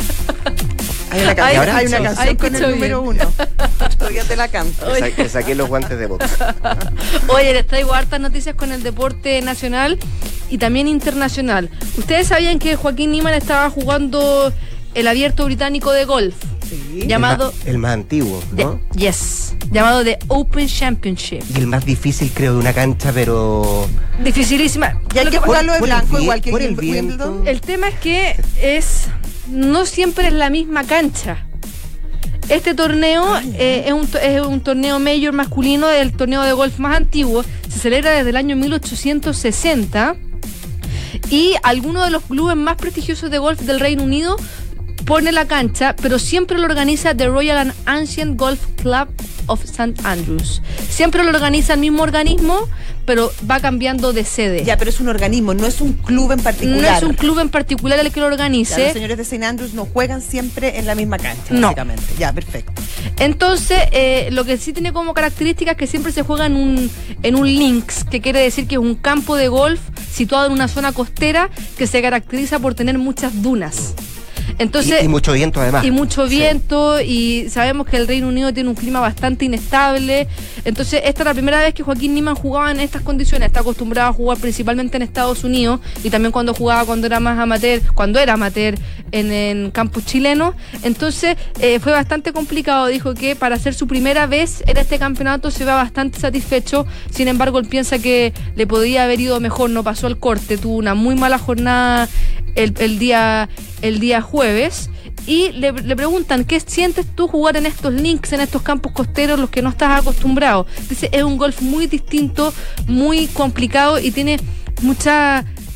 Hay una, can- Ahí hay una escucho, canción ahí con el escucho número bien. uno. Todavía te la canto. Le, sa- le saqué los guantes de box. Oye, les traigo hartas noticias con el deporte nacional y también internacional. ¿Ustedes sabían que Joaquín Niemann estaba jugando el abierto británico de golf? Sí. Llamado... El más, el más antiguo, ¿no? The- yes, llamado The Open Championship. Y el más difícil, creo, de una cancha, pero. Dificilísima. Y hay Lo que que- jugarlo de por el blanco, vi- igual que por en el viento. Wimbledon. El tema es que es no siempre es la misma cancha. Este torneo eh, es, un, to- es un torneo mayor masculino, el torneo de golf más antiguo. Se celebra desde el año mil ochocientos sesenta y algunos de los clubes más prestigiosos de golf del Reino Unido pone la cancha, pero siempre lo organiza The Royal and Ancient Golf Club of Saint Andrews. Siempre lo organiza el mismo organismo, pero va cambiando de sede. Ya, pero es un organismo, no es un club en No particular. es un club en particular el que lo Ya, organice. los señores de Saint Andrews no juegan siempre en la misma cancha, No. básicamente. Ya, perfecto. Entonces, eh, lo que sí tiene como característica es que siempre se juega en un, en un links, que quiere decir que es un campo de golf situado en una zona costera que se caracteriza por tener muchas dunas. Entonces, y, y mucho viento, además. y mucho Sí. viento, y sabemos que el Reino Unido tiene un clima bastante inestable. Entonces, esta es la primera vez que Joaquín Niemann jugaba en estas condiciones. Está acostumbrado a jugar principalmente en Estados Unidos y también cuando jugaba cuando era más amateur, cuando era amateur en, en campus chilenos. Entonces, eh, fue bastante complicado. Dijo que para hacer su primera vez en este campeonato se va bastante satisfecho. Sin embargo, él piensa que le podría haber ido mejor. No pasó el corte, tuvo una muy mala jornada el, el día el día jueves y le, le preguntan ¿qué sientes tú jugar en estos links, en estos campos costeros, los que no estás acostumbrado? Dice, es un golf muy distinto, muy complicado y tiene mucha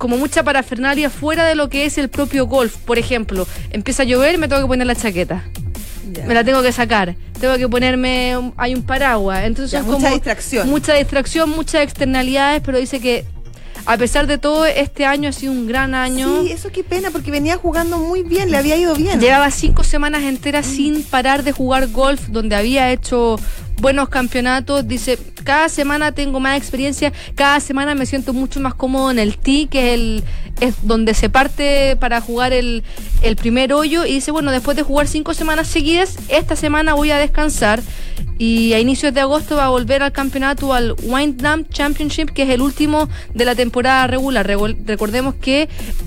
como mucha parafernalia fuera de lo que es el propio golf. Por ejemplo, empieza a llover y me tengo que poner la chaqueta. Ya. Me la tengo que sacar. Tengo que ponerme, un, hay un paraguas. Entonces ya, como mucha distracción. Mucha distracción, muchas externalidades, pero dice que a pesar de todo, este año ha sido un gran año. Sí, eso qué pena, porque venía jugando muy bien, le había ido bien. Llevaba cinco semanas enteras mm. sin parar de jugar golf, donde había hecho buenos campeonatos. Dice, cada semana tengo más experiencia, cada semana me siento mucho más cómodo en el tee, que es el es donde se parte para jugar el, el primer hoyo. Y dice, bueno, después de jugar cinco semanas seguidas, esta semana voy a descansar. Y a inicios de agosto va a volver al campeonato, al Wyndham Championship, que es el último de la temporada regular. Recordemos que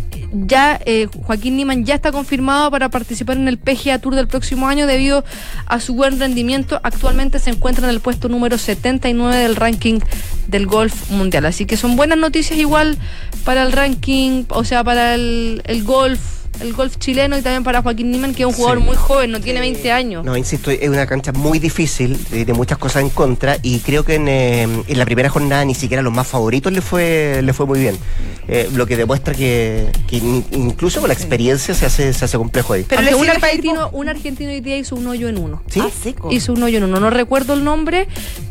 ya eh, Joaquín Niemann ya está confirmado para participar en el P G A Tour del próximo año debido a su buen rendimiento. Actualmente se encuentra en el puesto número setenta y nueve del ranking del golf mundial. Así que son buenas noticias igual para el ranking, o sea, para el, el golf. El golf chileno y también para Joaquín Niemann, que es un jugador sí. muy joven, no tiene veinte años. No, insisto, es una cancha muy difícil, de, de muchas cosas en contra, y creo que en, eh, en la primera jornada ni siquiera a los más favoritos le fue le fue muy bien. Eh, lo que demuestra que, que incluso con la experiencia se hace se hace complejo ahí. Pero un argentino, un argentino hoy día hizo un hoyo en uno. ¿Sí? Ah, seco. Hizo un hoyo en uno. No recuerdo el nombre,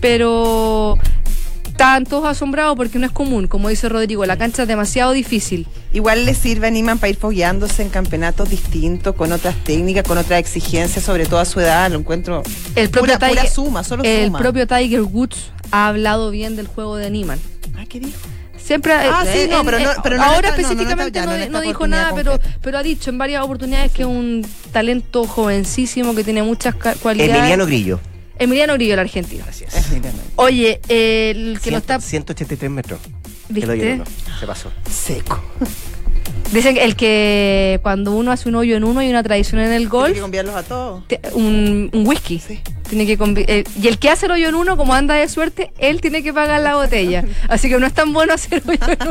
pero estaban todos asombrados porque no es común, como dice Rodrigo, la cancha es demasiado difícil. Igual le sirve a Niemann para ir fogueándose en campeonatos distintos, con otras técnicas, con otras exigencias, sobre todo a su edad, lo encuentro el propio pura, Tiger, pura suma, solo el suma. El propio Tiger Woods ha hablado bien del juego de Niemann. Ah, ¿qué dijo? Siempre, ah, eh, sí, no, en, pero no, pero no ahora no, específicamente no, no, no, no, no dijo nada, pero, pero ha dicho en varias oportunidades que es un talento jovencísimo, que tiene muchas cualidades. Emiliano Grillo. Emiliano Grillo, el argentino. Gracias. Oye, eh, el que Cien, lo está... ciento ochenta y tres metros. ¿Viste? El hoyo no, se pasó. Seco. Dicen que el que cuando uno hace un hoyo en uno hay una tradición en el golf. Tiene que conviarlos a todos. Un, un whisky. Sí. Tiene que convi- eh, y el que hace el hoyo en uno, como anda de suerte, él tiene que pagar la botella. Así que no es tan bueno hacer hoyo en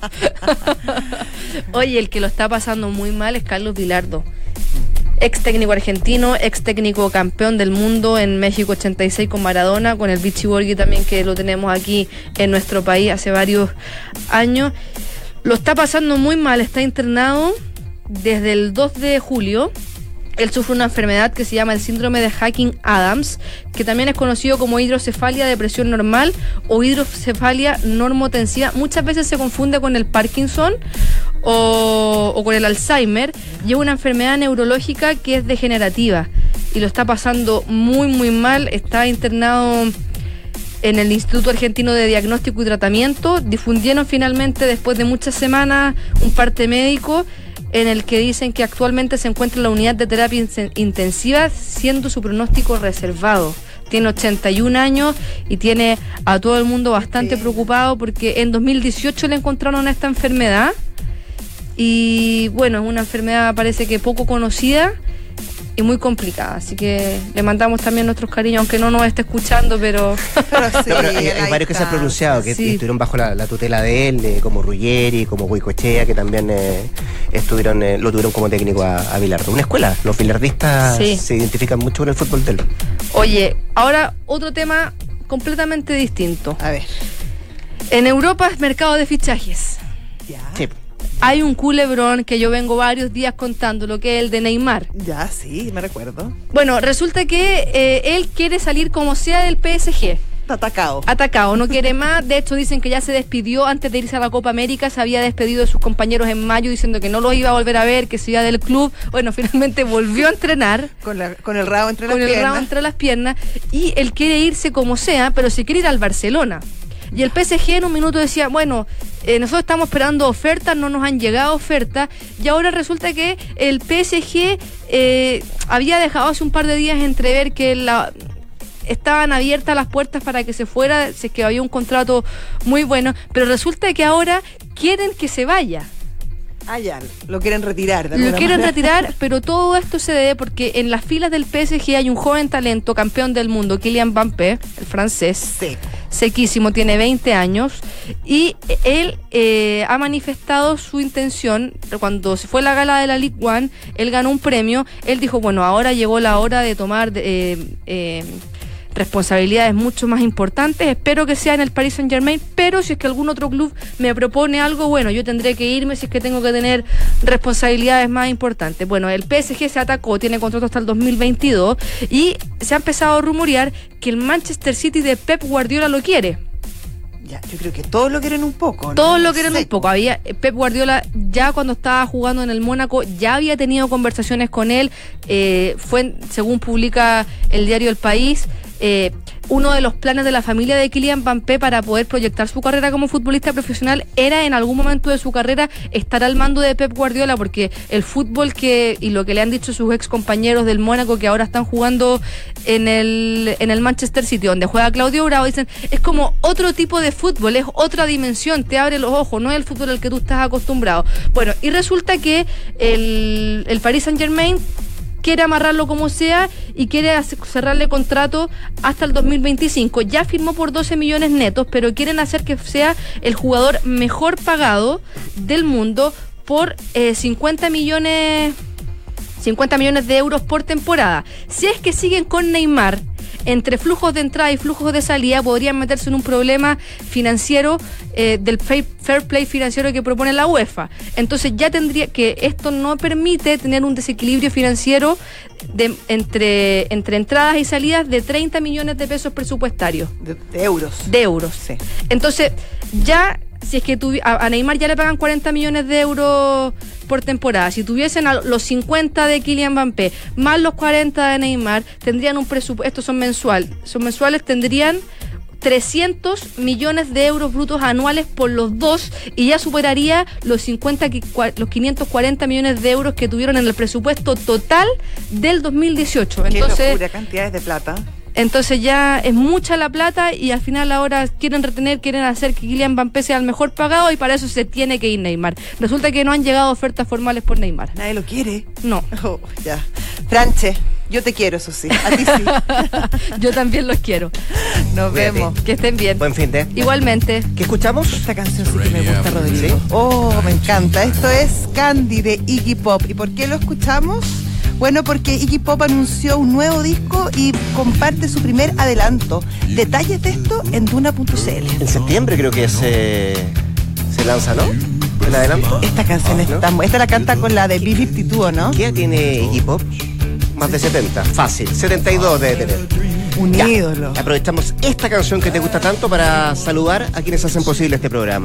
uno. Oye, el que lo está pasando muy mal es Carlos Vilardo. Ex técnico argentino, ex técnico campeón del mundo en México ochenta y seis con Maradona, con el Vichy Borghi también, que lo tenemos aquí en nuestro país hace varios años. Lo está pasando muy mal, está internado desde el dos de julio. Él sufre una enfermedad que se llama el síndrome de Hacking-Adams, que también es conocido como hidrocefalia de presión normal o hidrocefalia normotensiva. Muchas veces se confunde con el Parkinson o, o con el Alzheimer, y es una enfermedad neurológica que es degenerativa y lo está pasando muy muy mal. Está internado en el Instituto Argentino de Diagnóstico y Tratamiento. Difundieron finalmente, después de muchas semanas, un parte médico en el que dicen que actualmente se encuentra en la unidad de terapia intensiva, siendo su pronóstico reservado. Tiene ochenta y un años y tiene a todo el mundo bastante preocupado porque en dos mil dieciocho le encontraron esta enfermedad y bueno, es una enfermedad parece que poco conocida y muy complicada, así que le mandamos también nuestros cariños, aunque no nos esté escuchando, pero... pero, sí, no, pero hay, hay varios que se han pronunciado, que sí. estuvieron bajo la, la tutela de él, eh, como Ruggeri, como Goicoechea, que también eh, estuvieron eh, lo tuvieron como técnico a, a Vilardo. Una escuela, los bilardistas sí. se identifican mucho con el fútbol de él. Oye, ahora otro tema completamente distinto. A ver. En Europa es mercado de fichajes. Ya. Sí. Hay un culebrón que yo vengo varios días contando, lo que es el de Neymar. Ya, sí, me recuerdo. Bueno, resulta que eh, él quiere salir como sea del P S G. Está atacado. Atacado, no quiere más. De hecho, dicen que ya se despidió antes de irse a la Copa América. Se había despedido de sus compañeros en mayo diciendo que no los iba a volver a ver, que se iba del club. Bueno, finalmente volvió a entrenar. Con, la, con el rabo entre las con piernas. Con el rabo entre las piernas. Y él quiere irse como sea, pero se quiere ir al Barcelona. Y el P S G en un minuto decía, bueno, eh, nosotros estamos esperando ofertas, no nos han llegado ofertas, y ahora resulta que el P S G eh, había dejado hace un par de días entrever que la, estaban abiertas las puertas para que se fuera, si es que había un contrato muy bueno, pero resulta que ahora quieren que se vaya. Ah, ya, lo quieren retirar. Lo quieren manera. retirar, pero todo esto se debe porque en las filas del P S G hay un joven talento, campeón del mundo, Kylian Mbappé, el francés, Seco. sequísimo, tiene veinte años, y él eh, ha manifestado su intención. Cuando se fue a la gala de la League One, él ganó un premio, él dijo, bueno, ahora llegó la hora de tomar... Eh, eh, responsabilidades mucho más importantes. Espero que sea en el Paris Saint-Germain, pero si es que algún otro club me propone algo, bueno, yo tendré que irme si es que tengo que tener responsabilidades más importantes. Bueno, el P S G se atacó, tiene contrato hasta el dos mil veintidós y se ha empezado a rumorear que el Manchester City de Pep Guardiola lo quiere. Ya, yo creo que todos lo quieren un poco, ¿no? Todos lo quieren Sí. un poco. Había Pep Guardiola ya cuando estaba jugando en el Mónaco ya había tenido conversaciones con él. Eh, fue, según publica el diario El País, eh, uno de los planes de la familia de Kylian Mbappé para poder proyectar su carrera como futbolista profesional era en algún momento de su carrera estar al mando de Pep Guardiola, porque el fútbol que y lo que le han dicho sus ex compañeros del Mónaco que ahora están jugando en el en el Manchester City, donde juega Claudio Bravo, dicen, es como otro tipo de fútbol, es otra dimensión, te abre los ojos, no es el fútbol al que tú estás acostumbrado. Bueno, y resulta que el, el Paris Saint-Germain quiere amarrarlo como sea y quiere cerrarle contrato hasta el dos mil veinticinco. Ya firmó por doce millones netos, pero quieren hacer que sea el jugador mejor pagado del mundo por eh, cincuenta millones de euros por temporada. Si es que siguen con Neymar, entre flujos de entrada y flujos de salida podrían meterse en un problema financiero eh, del fair, fair play financiero que propone la UEFA. Entonces ya tendría que esto no permite tener un desequilibrio financiero de, entre, entre entradas y salidas de treinta millones de pesos presupuestarios. De, de euros. De euros. Sí. Entonces ya, si es que tuvi- a, a Neymar ya le pagan cuarenta millones de euros por temporada, si tuviesen a los cincuenta de Kylian Mbappé más los cuarenta de Neymar, tendrían un presupuesto, estos son mensual, son mensuales, tendrían trescientos millones de euros brutos anuales por los dos y ya superaría los cincuenta, los quinientos cuarenta millones de euros que tuvieron en el presupuesto total del dos mil dieciocho. Qué Entonces, locura, cantidades de plata. Entonces ya es mucha la plata y al final ahora quieren retener, quieren hacer que Kylian Mbappé sea el mejor pagado y para eso se tiene que ir Neymar. Resulta que no han llegado ofertas formales por Neymar. Nadie lo quiere. No. Oh, ya. Franche, yo te quiero, eso sí. A ti sí. Yo también los quiero. Nos Cuídate. vemos. Que estén bien. Buen fin de. Igualmente. ¿Qué escuchamos? Esta canción sí que me gusta, Rodrigo. ¿Sí? Oh, me encanta. Esto es Candy de Iggy Pop. ¿Y por qué lo escuchamos? Bueno, porque Iggy Pop anunció un nuevo disco y comparte su primer adelanto. Detalles de esto en Duna punto c l. En septiembre creo que se, se lanza, ¿no? El adelanto. Esta canción ¿No? está muy... Esta la canta con la de B cincuenta y dos, ¿no? ¿Qué edad tiene Iggy Pop? Más de setenta, fácil. setenta y dos debe tener. Un Ya, ídolo. aprovechamos esta canción que te gusta tanto para saludar a quienes hacen posible este programa.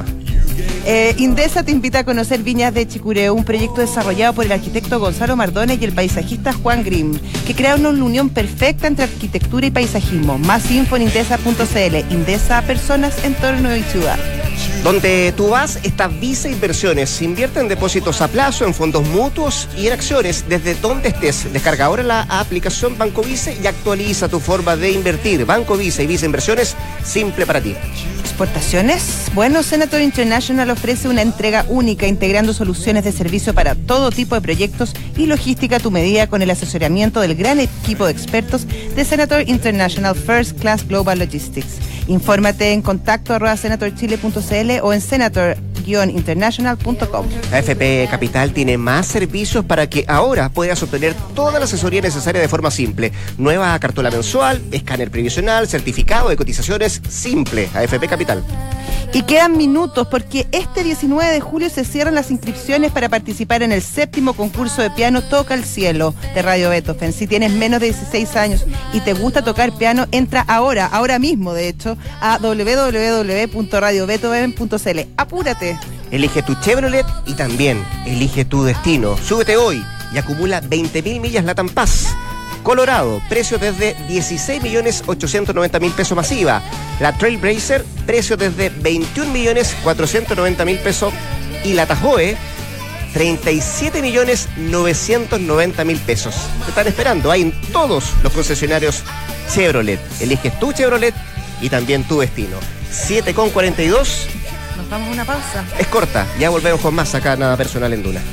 Eh, Indesa te invita a conocer Viñas de Chicureo, un proyecto desarrollado por el arquitecto Gonzalo Mardones y el paisajista Juan Grimm, que crea una unión perfecta entre arquitectura y paisajismo. Más info en indesa punto c l. Indesa, personas, entorno y ciudad. Donde tú vas está Visa Inversiones. Invierte en depósitos a plazo, en fondos mutuos y en acciones desde donde estés. Descarga ahora la aplicación Banco Vice y actualiza tu forma de invertir. Banco Vice y Visa Inversiones, simple para ti. ¿Exportaciones? Bueno, Senator International ofrece una entrega única integrando soluciones de servicio para todo tipo de proyectos y logística a tu medida con el asesoramiento del gran equipo de expertos de Senator International First Class Global Logistics. Infórmate en contacto arroba senator chile punto c l o en senator international punto com. A F P Capital tiene más servicios para que ahora puedas obtener toda la asesoría necesaria de forma simple. Nueva cartola mensual, escáner previsional, certificado de cotizaciones, simple. A F P Capital. Y quedan minutos porque este diecinueve de julio se cierran las inscripciones para participar en el séptimo concurso de piano Toca el Cielo de Radio Beethoven. Si tienes menos de dieciséis años y te gusta tocar piano, entra ahora, ahora mismo de hecho, a doble u doble u doble u punto radio beethoven punto c l. ¡Apúrate! Elige tu Chevrolet y también elige tu destino. Súbete hoy y acumula veinte mil millas Latam Paz. Colorado, precio desde dieciséis millones ochocientos noventa mil pesos masiva. La Trailblazer, precio desde veintiún millones cuatrocientos noventa mil pesos. Y la Tahoe, treinta y siete millones novecientos noventa mil pesos. Te están esperando, hay en todos los concesionarios Chevrolet. Eliges tu Chevrolet y también tu destino. siete con cuarenta y dos. Nos vamos a una pausa. Es corta, ya volvemos con más acá, Nada Personal en Duna.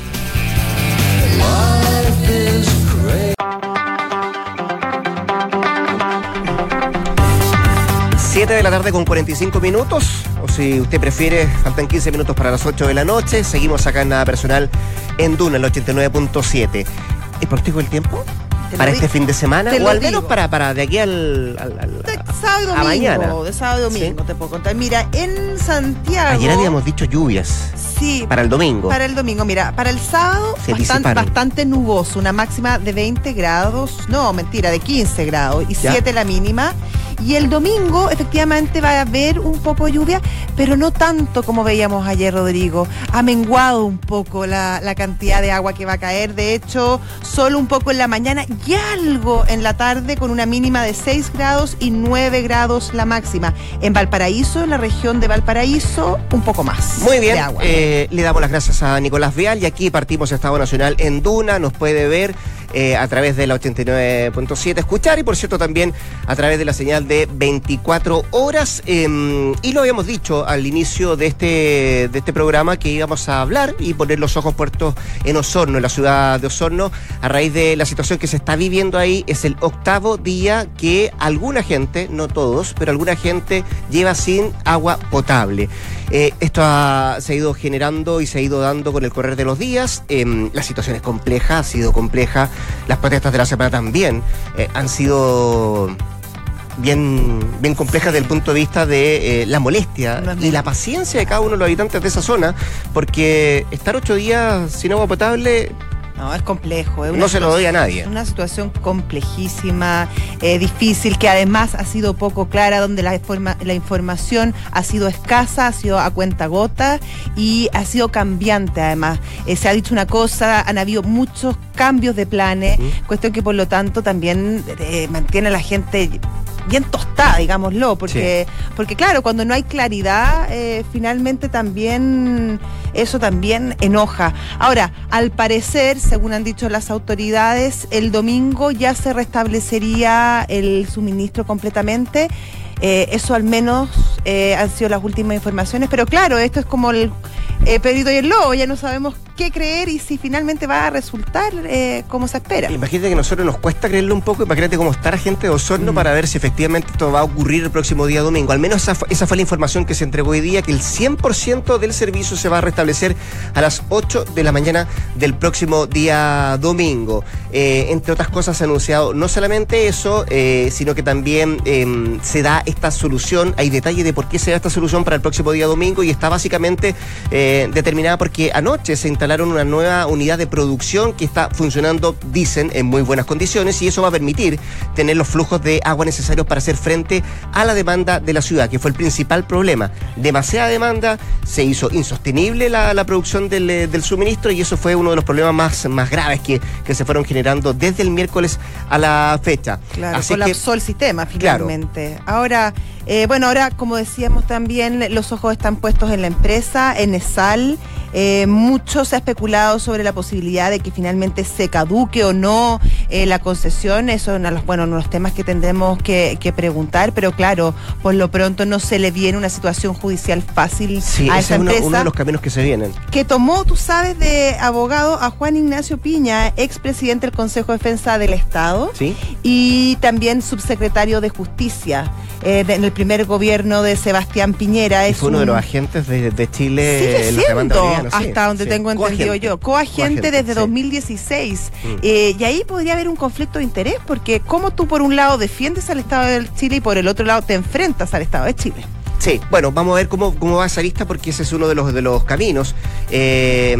siete de la tarde con cuarenta y cinco minutos, o si usted prefiere, faltan quince minutos para las ocho de la noche. Seguimos acá en Nada Personal en Duna, el ochenta y nueve punto siete. ¿Y por ti el tiempo? Te ¿Para lo este di- fin de semana? te O lo al menos digo. para, para de aquí al, al- al- De a, sábado y a domingo, mañana. de sábado y domingo, Sí. te puedo contar. Mira, en Santiago. Ayer habíamos dicho lluvias Sí, para el domingo. para el domingo, mira, para el sábado Se bastante, disiparon. bastante nuboso, una máxima de veinte grados, no, mentira, de quince grados y Ya. siete la mínima. Y el domingo efectivamente va a haber un poco de lluvia, pero no tanto como veíamos ayer, Rodrigo. Ha menguado un poco la, la cantidad de agua que va a caer, de hecho, solo un poco en la mañana y algo en la tarde con una mínima de seis grados y nueve grados la máxima. En Valparaíso, en la región de Valparaíso, un poco más. Muy bien, de agua. eh, le damos las gracias a Nicolás Vial y aquí partimos Estado Nacional en Duna, nos puede ver eh, a través de la ochenta y nueve punto siete, escuchar y por cierto también a través de la señal de veinticuatro horas eh, y lo habíamos dicho al inicio de este, de este programa que íbamos a hablar y poner los ojos puestos en Osorno, en la ciudad de Osorno, a raíz de la situación que se está viviendo ahí. Es el octavo día que alguna gente, no todos, pero alguna gente lleva sin agua potable. Eh, esto ha, se ha ido generando y se ha ido dando con el correr de los días. Eh, la situación es compleja, ha sido compleja. Las protestas de la semana también eh, han sido bien, bien complejas desde el punto de vista de eh, la molestia No es y la paciencia de cada uno de los habitantes de esa zona, porque estar ocho días sin agua potable No, es complejo. Es una no se lo doy a nadie. Es una situación complejísima, eh, difícil, que además ha sido poco clara, donde la, informa- la información ha sido escasa, ha sido a cuenta gota y ha sido cambiante además. Eh, se ha dicho una cosa, han habido muchos cambios de planes, Uh-huh. cuestión que por lo tanto también eh, mantiene a la gente bien tostada, digámoslo, porque, porque claro, cuando no hay claridad, eh, finalmente también eso también enoja. Ahora, al parecer, según han dicho las autoridades, el domingo ya se restablecería el suministro completamente. Eh, eso al menos eh, han sido las últimas informaciones, pero claro, esto es como el eh, Pedrito y el Lobo, ya no sabemos qué creer y si finalmente va a resultar eh, como se espera. Imagínate que a nosotros nos cuesta creerlo un poco, imagínate cómo está la gente de Osorno Mm. para ver si efectivamente esto va a ocurrir el próximo día domingo. Al menos esa, fu- esa fue la información que se entregó hoy día, que el cien por ciento del servicio se va a restablecer a las ocho de la mañana del próximo día domingo. Eh, entre otras cosas se ha anunciado no solamente eso, eh, sino que también eh, se da esta solución, hay detalle de por qué se da esta solución para el próximo día domingo y está básicamente eh, determinada porque anoche se instalaron una nueva unidad de producción que está funcionando, dicen, en muy buenas condiciones y eso va a permitir tener los flujos de agua necesarios para hacer frente a la demanda de la ciudad, que fue el principal problema. Demasiada demanda, se hizo insostenible la, la producción del, eh, del suministro y eso fue uno de los problemas más, más graves que, que se fueron generando desde el miércoles a la fecha. Claro, Así que, colapsó el sistema Claro. finalmente. Ahora, eh, bueno, ahora como decíamos también, los ojos están puestos en la empresa, en ESAL. Eh, mucho se ha especulado sobre la posibilidad de que finalmente se caduque o no eh, la concesión. Eso es uno de los, bueno, uno de los temas que tendremos que, que preguntar, pero claro, por lo pronto no se le viene una situación judicial fácil sí, a ese esa es uno, empresa. uno de los caminos que se vienen. Que tomó, tú sabes, de abogado a Juan Ignacio Piña, expresidente del Consejo de Defensa del Estado ¿Sí? y también subsecretario de Justicia eh, de- en el primer gobierno de Sebastián Piñera. Y Es fue uno de un- los agentes de, de Chile Sigue en la demanda siendo, boliviana, sí, hasta donde sí. tengo entendido Coagente. yo, coagente, Coagente, desde sí. dos mil dieciséis. Mm. Eh, y ahí podría haber un conflicto de interés, porque como tú por un lado defiendes al Estado de Chile y por el otro lado te enfrentas al Estado de Chile. Sí, bueno, vamos a ver cómo, cómo va esa lista porque ese es uno de los de los caminos eh,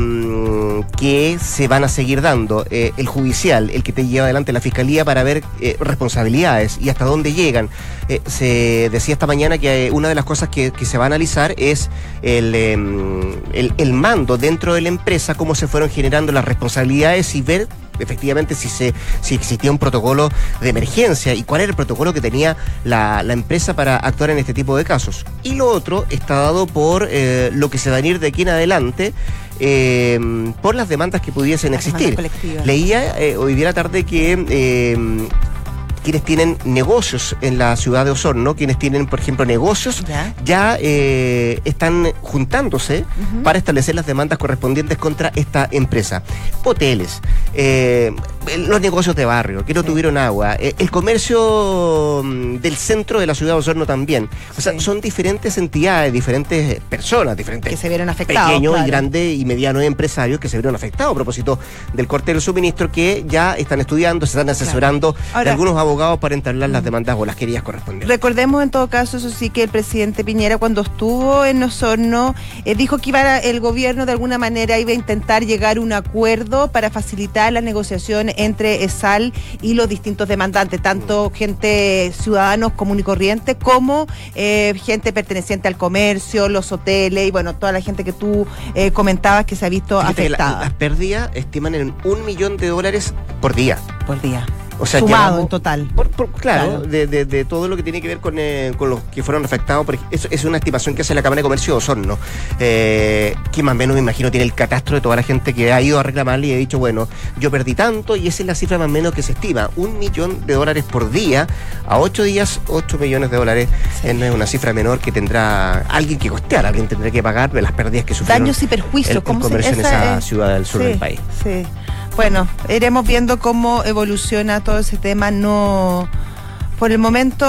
que se van a seguir dando. Eh, el judicial, el que te lleva adelante la fiscalía para ver eh, responsabilidades y hasta dónde llegan. Eh, se decía esta mañana que eh, una de las cosas que, que se va a analizar es el, eh, el, el mando dentro de la empresa, cómo se fueron generando las responsabilidades y ver efectivamente si se si existía un protocolo de emergencia y cuál era el protocolo que tenía la, la empresa para actuar en este tipo de casos. Y lo otro está dado por eh, lo que se va a venir de aquí en adelante, eh, por las demandas que pudiesen Las existir. demandas colectivas. Leía eh, hoy día a la tarde que eh, quienes tienen negocios en la ciudad de Osorno, quienes tienen, por ejemplo, negocios, Ya. ya eh, están juntándose Ujú. para establecer las demandas correspondientes contra esta empresa. Hoteles, eh, los negocios de barrio, que no sí. tuvieron agua, el comercio del centro de la ciudad de Osorno también. O sea, sí. son diferentes entidades, diferentes personas, diferentes que se vieron afectados. Pequeños claro. y grandes y medianos empresarios que se vieron afectados a propósito del corte del suministro, que ya están estudiando, se están asesorando claro. Ahora, de algunos abogados para entablar las demandas o las querellas correspondientes. Recordemos en todo caso, eso sí, que el presidente Piñera, cuando estuvo en Osorno, eh, dijo que iba a, el gobierno de alguna manera iba a intentar llegar a un acuerdo para facilitar la negociación entre ESAL y los distintos demandantes, tanto gente, ciudadanos común y corriente, como eh, gente perteneciente al comercio, los hoteles y bueno, toda la gente que tú eh, comentabas que se ha visto Fíjate, afectada. La, las pérdidas estiman en un millón de dólares por día. Por día. O sea, sumado llevamos, en total. Por, por, claro, claro. De, de, de todo lo que tiene que ver con, eh, con los que fueron afectados. Porque eso es una estimación que hace la Cámara de Comercio de Osorno, eh, que más o menos me imagino tiene el catastro de toda la gente que ha ido a reclamarle y ha dicho, bueno, yo perdí tanto, y esa es la cifra más o menos que se estima. Un millón de dólares por día, a ocho días, ocho millones de dólares. Sí. No es una cifra menor que tendrá alguien que costear, alguien tendrá que pagar de las pérdidas que sufrieron. Daños y perjuicios. El, el comercio se, en esa es, ciudad del sur sí, del país. Sí. Bueno, iremos viendo cómo evoluciona todo ese tema. No, por el momento,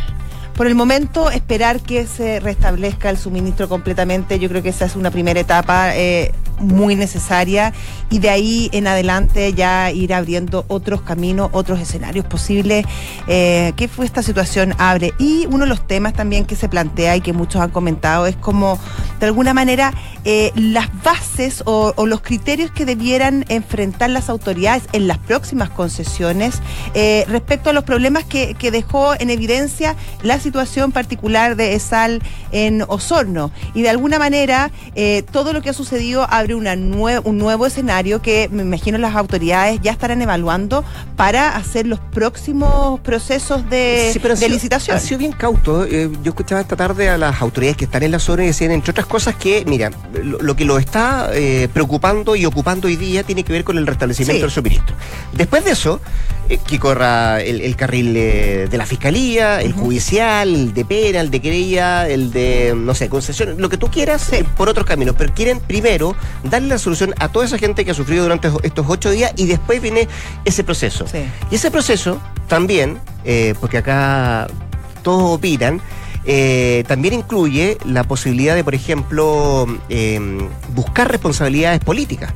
por el momento esperar que se restablezca el suministro completamente. Yo creo que esa es una primera etapa eh, muy necesaria, y de ahí en adelante ya ir abriendo otros caminos, otros escenarios posibles eh, que esta situación abre. Y uno de los temas también que se plantea y que muchos han comentado es como, de alguna manera, eh, las bases o, o los criterios que debieran enfrentar las autoridades en las próximas concesiones eh, respecto a los problemas que, que dejó en evidencia la situación particular de ESAL en Osorno. Y de alguna manera eh, todo lo que ha sucedido abre una nue- un nuevo escenario que me imagino las autoridades ya estarán evaluando para hacer los próximos procesos de, sí, pero de sido, licitación. Ha sido bien cauto. Eh, yo escuchaba esta tarde a las autoridades que están en la zona y decían, entre otras cosas, que, mira, lo, lo que lo está eh, preocupando y ocupando hoy día tiene que ver con el restablecimiento sí. del suministro. Después de eso, eh, que corra el, el carril eh, de la Fiscalía, el uh-huh. judicial, el de pena, el de querella, el de, no sé, concesión, lo que tú quieras, sí. eh, por otros caminos. Pero quieren primero darle la solución a toda esa gente que ha sufrido durante estos ocho días, y después viene ese proceso. Sí. Y ese proceso también, eh, porque acá todos opinan, eh, también incluye la posibilidad de, por ejemplo, eh, buscar responsabilidades políticas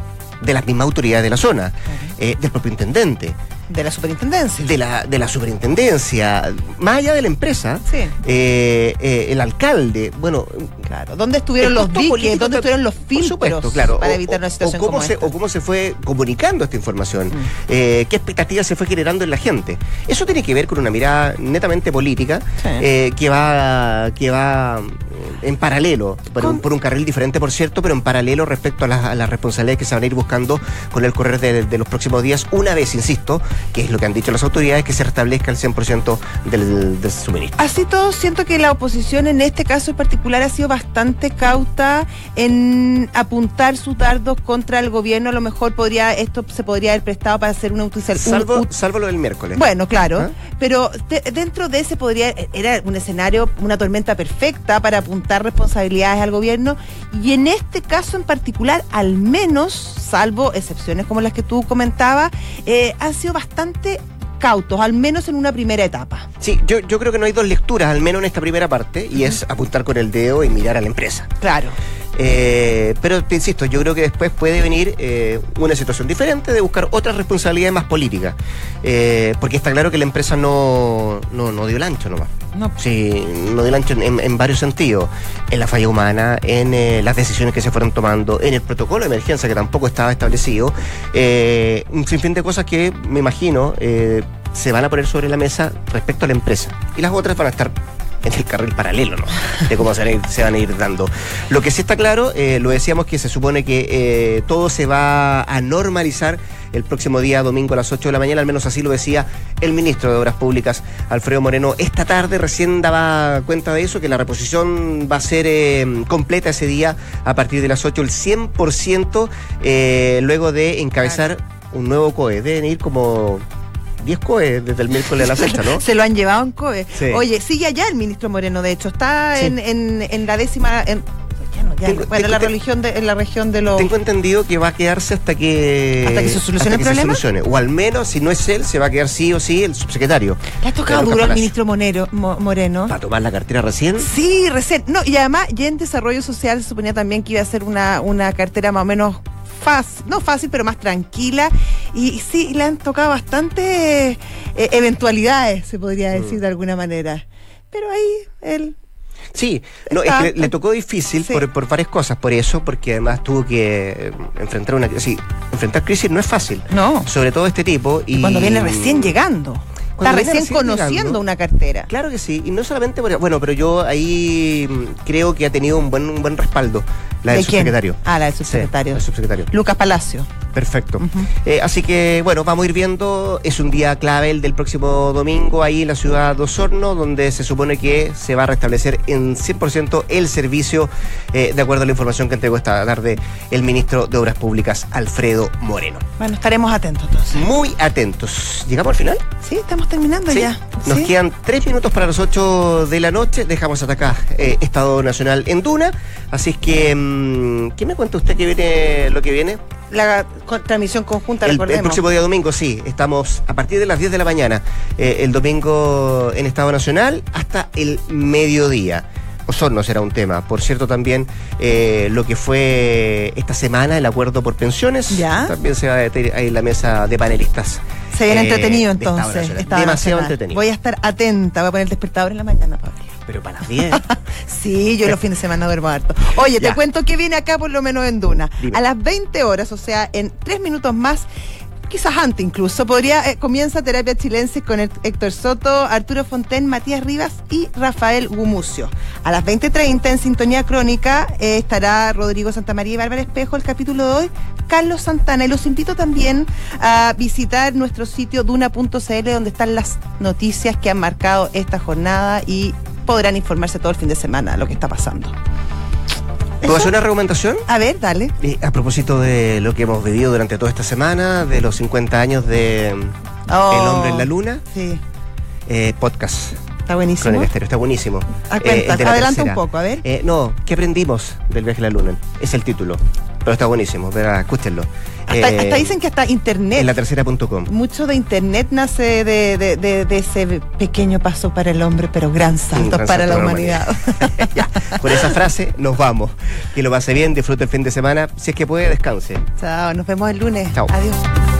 de las mismas autoridades de la zona, uh-huh. eh, del propio intendente. De la superintendencia. De la, de la superintendencia, más allá de la empresa, sí. eh, eh, el alcalde, bueno, claro, ¿dónde estuvieron los diques? ¿Dónde estuvieron los filtros? Supuesto, claro. Para o, evitar una situación o cómo como se, esta. O cómo se fue comunicando esta información, mm. eh, qué expectativas se fue generando en la gente. Eso tiene que ver con una mirada netamente política, sí. eh, que va que va en paralelo, por un, por un carril diferente, por cierto, pero en paralelo respecto a las, a las responsabilidades que se van a ir buscando con el correr de, de los próximos días, una vez, insisto, que es lo que han dicho las autoridades, que se restablezca el cien por ciento del, del suministro. Así todo, siento que la oposición en este caso en particular ha sido bastante cauta en apuntar sus dardos contra el gobierno. A lo mejor podría esto se podría haber prestado para hacer una utilización. Salvo, un, un, salvo lo del miércoles. Bueno, claro, ¿ah? Pero te, dentro de ese podría era un escenario, una tormenta perfecta para apuntar responsabilidades al gobierno, y en este caso en particular, al menos, salvo excepciones como las que tú comentabas, eh, han sido bastante cautos, al menos en una primera etapa. Sí, yo, yo creo que no hay dos lecturas, al menos en esta primera parte, y uh-huh. es apuntar con el dedo y mirar a la empresa. Claro. Eh, pero te insisto, yo creo que después puede venir eh, una situación diferente de buscar otras responsabilidades más políticas, eh, porque está claro que la empresa no, no, no dio el ancho nomás. No. Sí, no dio el ancho en, en varios sentidos, en la falla humana, en eh, las decisiones que se fueron tomando, en el protocolo de emergencia que tampoco estaba establecido, eh, un sinfín de cosas que me imagino eh, se van a poner sobre la mesa respecto a la empresa, y las otras van a estar en el carril paralelo, ¿no? De cómo se van a ir, se van a ir dando. Lo que sí está claro, eh, lo decíamos, que se supone que eh, todo se va a normalizar el próximo día domingo a las ocho de la mañana, al menos así lo decía el ministro de Obras Públicas, Alfredo Moreno. Esta tarde recién daba cuenta de eso, que la reposición va a ser eh, completa ese día a partir de las ocho, el cien por ciento, eh, luego de encabezar un nuevo C O E. Deben ir como diez C O E desde el miércoles a la fecha, ¿no? Se lo han llevado en C O E. Sí. Oye, sigue allá el ministro Moreno, de hecho, está sí. en, en, en la décima... En, ya no, Ya, Tengo- bueno, tengo- la te- religión de, en la región de los... Tengo entendido que va a quedarse hasta que ¿Hasta que se solucione hasta el que se problema? solucione. O al menos, si no es él, se va a quedar sí o sí el subsecretario. ¿Le ha tocado de Lucas duro al Palacio. ministro Monero, Mo- Moreno? ¿Para tomar la cartera recién? Sí, recién. No, y además, ya en desarrollo social se suponía también que iba a ser una, una cartera más o menos fácil, no fácil, pero más tranquila. Y, y sí, le han tocado bastantes eh, eventualidades, se podría decir Mm. de alguna manera. Pero ahí él... Sí, no, Está- es que le, le tocó difícil Sí. por, por varias cosas, por eso, porque además tuvo que eh, enfrentar una crisis. Sí, enfrentar crisis no es fácil. No. Sobre todo este tipo. Y Cuando viene recién llegando. Está Cuando viene recién recién conociendo llegando. una cartera. Claro que sí, y no solamente por, bueno, pero yo ahí mm, creo que ha tenido un buen un buen respaldo la del ¿De quién? subsecretario. Ah, la del Sí, subsecretario. el subsecretario. Lucas Palacio. Perfecto. Ujú. Eh, así que, bueno, vamos a ir viendo. Es un día clave el del próximo domingo ahí en la ciudad de Osorno, donde se supone que se va a restablecer en cien por ciento el servicio, eh, de acuerdo a la información que entregó esta tarde el ministro de Obras Públicas, Alfredo Moreno. Bueno, estaremos atentos entonces. Muy atentos. ¿Llegamos al final? Sí, estamos terminando Sí. ya. Nos Sí. quedan tres minutos para las ocho de la noche. Dejamos hasta acá eh, Estado Nacional en Duna. Así es que, mm, ¿qué me cuenta usted que viene lo que viene? La con- transmisión conjunta, El, el recordemos. próximo día domingo, sí. Estamos a partir de las diez de la mañana. eh, el domingo en Estado Nacional hasta el mediodía. Osorno será un tema. Por cierto, también eh, lo que fue esta semana el acuerdo por pensiones. Ya. También se va a detener ahí en la mesa de panelistas. Se viene eh, entretenido de Estado entonces. Nacional. Estado Demasiado Nacional. entretenido. Voy a estar atenta, voy a poner el despertador en la mañana, Pablo. Pero para las diez. Sí, yo los fines de semana duermo harto. Oye, te Ya. cuento que viene acá por lo menos en Duna. Dime. A las veinte horas, o sea, en tres minutos más, quizás antes incluso, podría eh, comienza Terapia Chilensis con Héctor Soto, Arturo Fonten, Matías Rivas y Rafael Gumucio. A las veinte treinta, en Sintonía Crónica, eh, estará Rodrigo Santamaría y Bárbara Espejo, el capítulo de hoy, Carlos Santana. Y los invito también a visitar nuestro sitio duna punto c l, donde están las noticias que han marcado esta jornada y podrán informarse todo el fin de semana de lo que está pasando. ¿Puedo ¿Eso? hacer una recomendación? A ver, dale. Eh, a propósito de lo que hemos vivido durante toda esta semana, de los cincuenta años de Oh. El Hombre en la Luna, Sí, eh, podcast. está buenísimo. Crónica Estéreo, está buenísimo. Ah, Eh, cuenta, el de la adelanta tercera. un poco, a ver. Eh, no, ¿qué aprendimos del viaje a la Luna? Es el título, pero está buenísimo, verá, escúchenlo. Hasta, Eh, hasta dicen que hasta internet. en la tercera punto com. Mucho de internet nace de, de, de, de ese pequeño paso para el hombre, pero gran salto Un gran para salto la para la humanidad. Ya, con esa frase nos vamos. Que lo pase bien, disfrute el fin de semana. Si es que puede, descanse. Chao, nos vemos el lunes. Chao. Adiós.